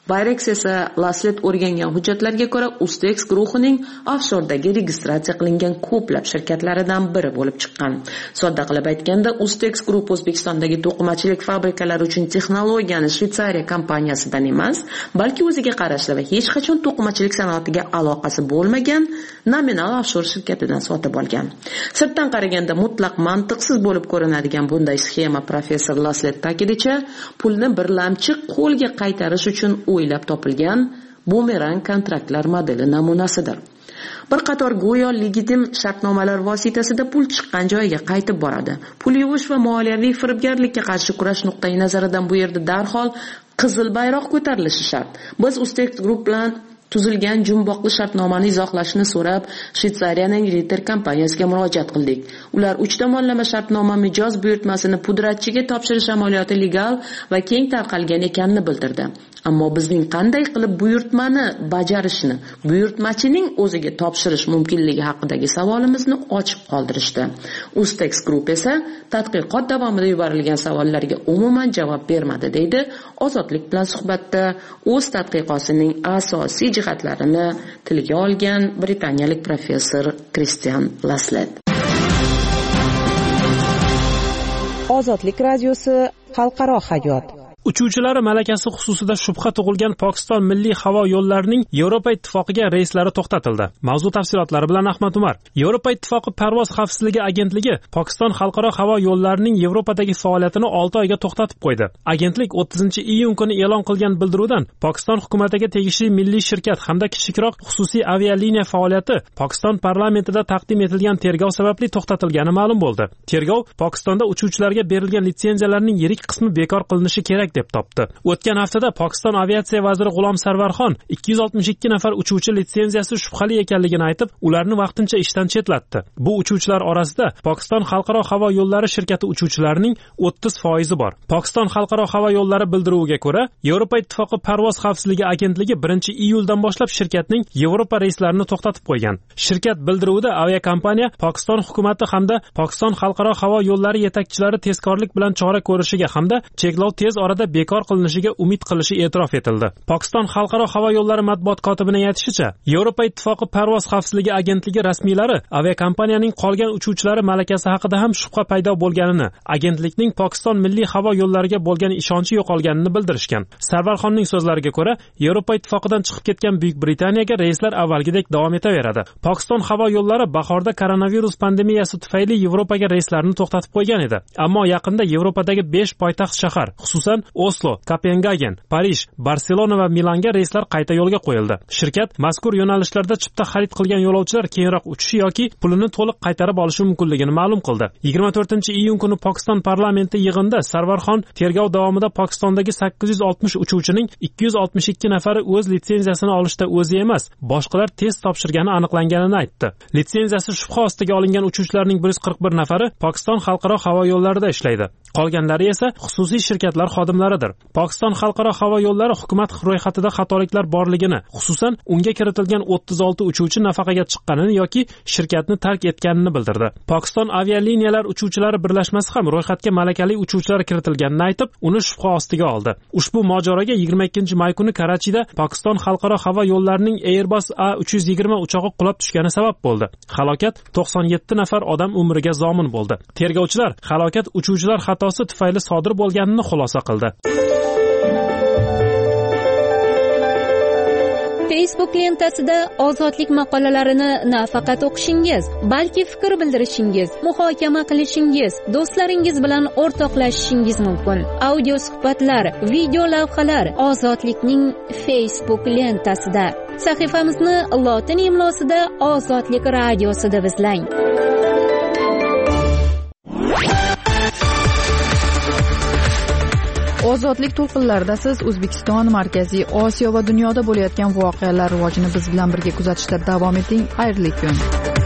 [SPEAKER 7] Uztex guruhining offshordagi registratsiya qilingan ko'plab shirkatlaridan biri bo'lib chiqqan. Sodda qilib aytganda, Uztex Group O'zbekistondagi to'qimachilik fabrikalari uchun texnologiyani Shvetsariya kompaniyasidan emas, balki o'ziga qarashli va hech qachon to'qimachilik sanoatiga aloqasi bo'lmagan nominal offshore shirkatidan sotib olgan. Sirtdan qaraganda mutlaq mantiqsiz bo'lib ko'rinadigan bunday sxema professor Laslet ta'kidicha, pulni birlamchi qo'lga qaytarish uchun o'ylab topilgan bumerang kontraktlar modeli namunasidir. Bir qator go'yo legitim shartnomalar vositasida pul chiqqan joyiga qaytib boradi. Pul yuvish va moliyaviy firibgarlikka qarshi kurash nuqtai nazaridan bu yerda darhol qizil bayroq ko'tarilishi shart. Biz Uztex Group bilan tuzilgan jumboqli shartnomani izohlashni so'rab Shvetsariyaning Ritter kompaniyasiga murojaat qildik. Ular 3 tomonlama shartnoma mijoz buyurtmasini pudratchiga topshirish amaliyoti legal va keng tarqalgan ekanini bildirdi. Ammo bizning qanday qilib buyurtmani bajarishni buyurtmachining o'ziga topshirish mumkinligi haqidagi savolimizni ochiq qoldirishdi. Uztex Group esa tadqiqot davomida yuborilgan savollarga umuman javob bermadi, deydi Ozodlik bilan suhbatda o'z tadqiqotining asosiy jihatlarini tilga olgan britaniyalik professor Kristian Laslet.
[SPEAKER 13] Ozodlik radiosi xalqaro hayot.
[SPEAKER 3] Uchuvchilari malakasi xususida shubha tug'ilgan Pokiston milliy havo yo'llarining Yevropa ittifoqiga reyslari to'xtatildi. Mavzu tafsilotlari bilan Ahmad Umar. Yevropa ittifoqi parvoz xavfsizligi agentligi Pokiston xalqaro havo yo'llarining Yevropadagi faoliyatini 6 oyga to'xtatib qo'ydi. Agentlik 30-iyun kuni e'lon qilgan bildiruvdan Pokiston hukumatiga tegishli milliy shirkat hamda kichikroq xususiy avialiniya faoliyati Pokiston parlamentida taqdim etilgan tergov sababli to'xtatilgani ma'lum bo'ldi. Tergov Pokistonda uchuvchilarga berilgan litsenziyalarning yirik qismi bekor qilinishi kerak deb topdi. O'tgan haftada Pokiston aviatsiya vaziri G'ulom Sarvarxon 262 nafar uchuvchi litsenziyasi shubhali ekanligini aytib, ularni vaqtincha ishdan chetlatdi. Bu uchuvchilar orasida Pokiston xalqaro havo yo'llari shirkati uchuvchilarining 30% bor. Pokiston xalqaro havo yo'llari bildiruviga ko'ra, Yevropa ittifoqi parvoz xavfsizligi agentligi 1-iyuldan boshlab shirkatning Yevropa reyslarini to'xtatib qo'ygan. Shirkat bildiruvida aviakompaniya Pokiston hukumati hamda Pokiston xalqaro havo yo'llari yetakchilari tezkorlik bilan chora ko'rishiga hamda cheklov tez orada vaqtida bekor qilinishiga umid qilishi e'tirof etildi. Pokiston xalqaro havo yo'llari matbuot kotibining aytishicha, Yevropa ittifoqi parvoz xavfsizligi agentligi rasmiylari aviakompaniyaning qolgan uchuvchilari malakasi haqida ham shubha paydo bo'lganini, agentlikning Pokiston milliy havo yo'llariga bo'lgan ishonchi yo'qolganini bildirishgan. Sarvarxonning so'zlariga ko'ra, Yevropa ittifoqidan chiqib ketgan Buyuk Britaniyaga reyslar avvalgidek davom etaveradi. Pokiston havo yo'llari bahorda koronavirus pandemiyasi tufayli Yevropaga reyslarni to'xtatib qo'ygan edi. Ammo yaqinda Yevropadagi 5 poytaxt shahar, xususan Oslo, Kopengagen, Parij, Barselona va Milanga reyslar qayta yo'lga qo'yildi. Shirkat mazkur yo'nalishlarda chipta xarid qilgan yo'lovchilar keyinroq uchishi yoki pulini to'liq qaytarib olishi mumkinligini ma'lum qildi. 24-iyun kuni Pokiston parlamenti yig'inida Sarvarxon tergov davomida Pokistondagi 860 uchuvchining 262 nafari o'z litsenziyasini olishda o'zi emas, boshqalar test topshirgani aniqlanganini aytdi. Litsenziyasi shubha ostiga olingan uchuvchilarning 141 nafari Pokiston xalqaro havo yo'llarida ishlaydi. Qolganlari esa xususiy shirkatlar xodimlaridir. Pokiston xalqaro havo yo'llari hukumat ro'yxatida xatoliklar borligini, xususan unga kiritilgan 36 uchuvchi nafaqaga chiqqanini yoki shirkatni tark etganini bildirdi. Pokiston avialiniyalar uchuvchilari birlashmasi ham ro'yxatga malakali uchuvchilar kiritilganini aytib, uni shubha ostiga oldi. Ushbu mojaroga 22-may kuni Karachida Pokiston xalqaro havo yo'llarining Airbus A320 uchog'i qulab tushgani sabab bo'ldi. Halokat 97 nafar odam umriga zomin bo'ldi. Tergovchilar halokat uchuvchilar xatosi tufayli sodir bo'lganini xulosa qildi.
[SPEAKER 2] Facebook lentasida ozodlik maqolalarini nafaqat o'qishingiz, balki fikr bildirishingiz, muhokama qilishingiz, do'stlaringiz bilan o'rtoqlashishingiz mumkin. Audio suhbatlar, video lavhalar Ozodlikning Facebook lentasida. Sahifamizni lotin imlosida Ozodlik radiosi deb izlang.
[SPEAKER 1] Ozodlik to'lqinlarida siz O'zbekiston, Markaziy Osiyo va dunyoda bo'layotgan voqealar rivojini biz bilan birga kuzatishda davom eting. Xayrli kun.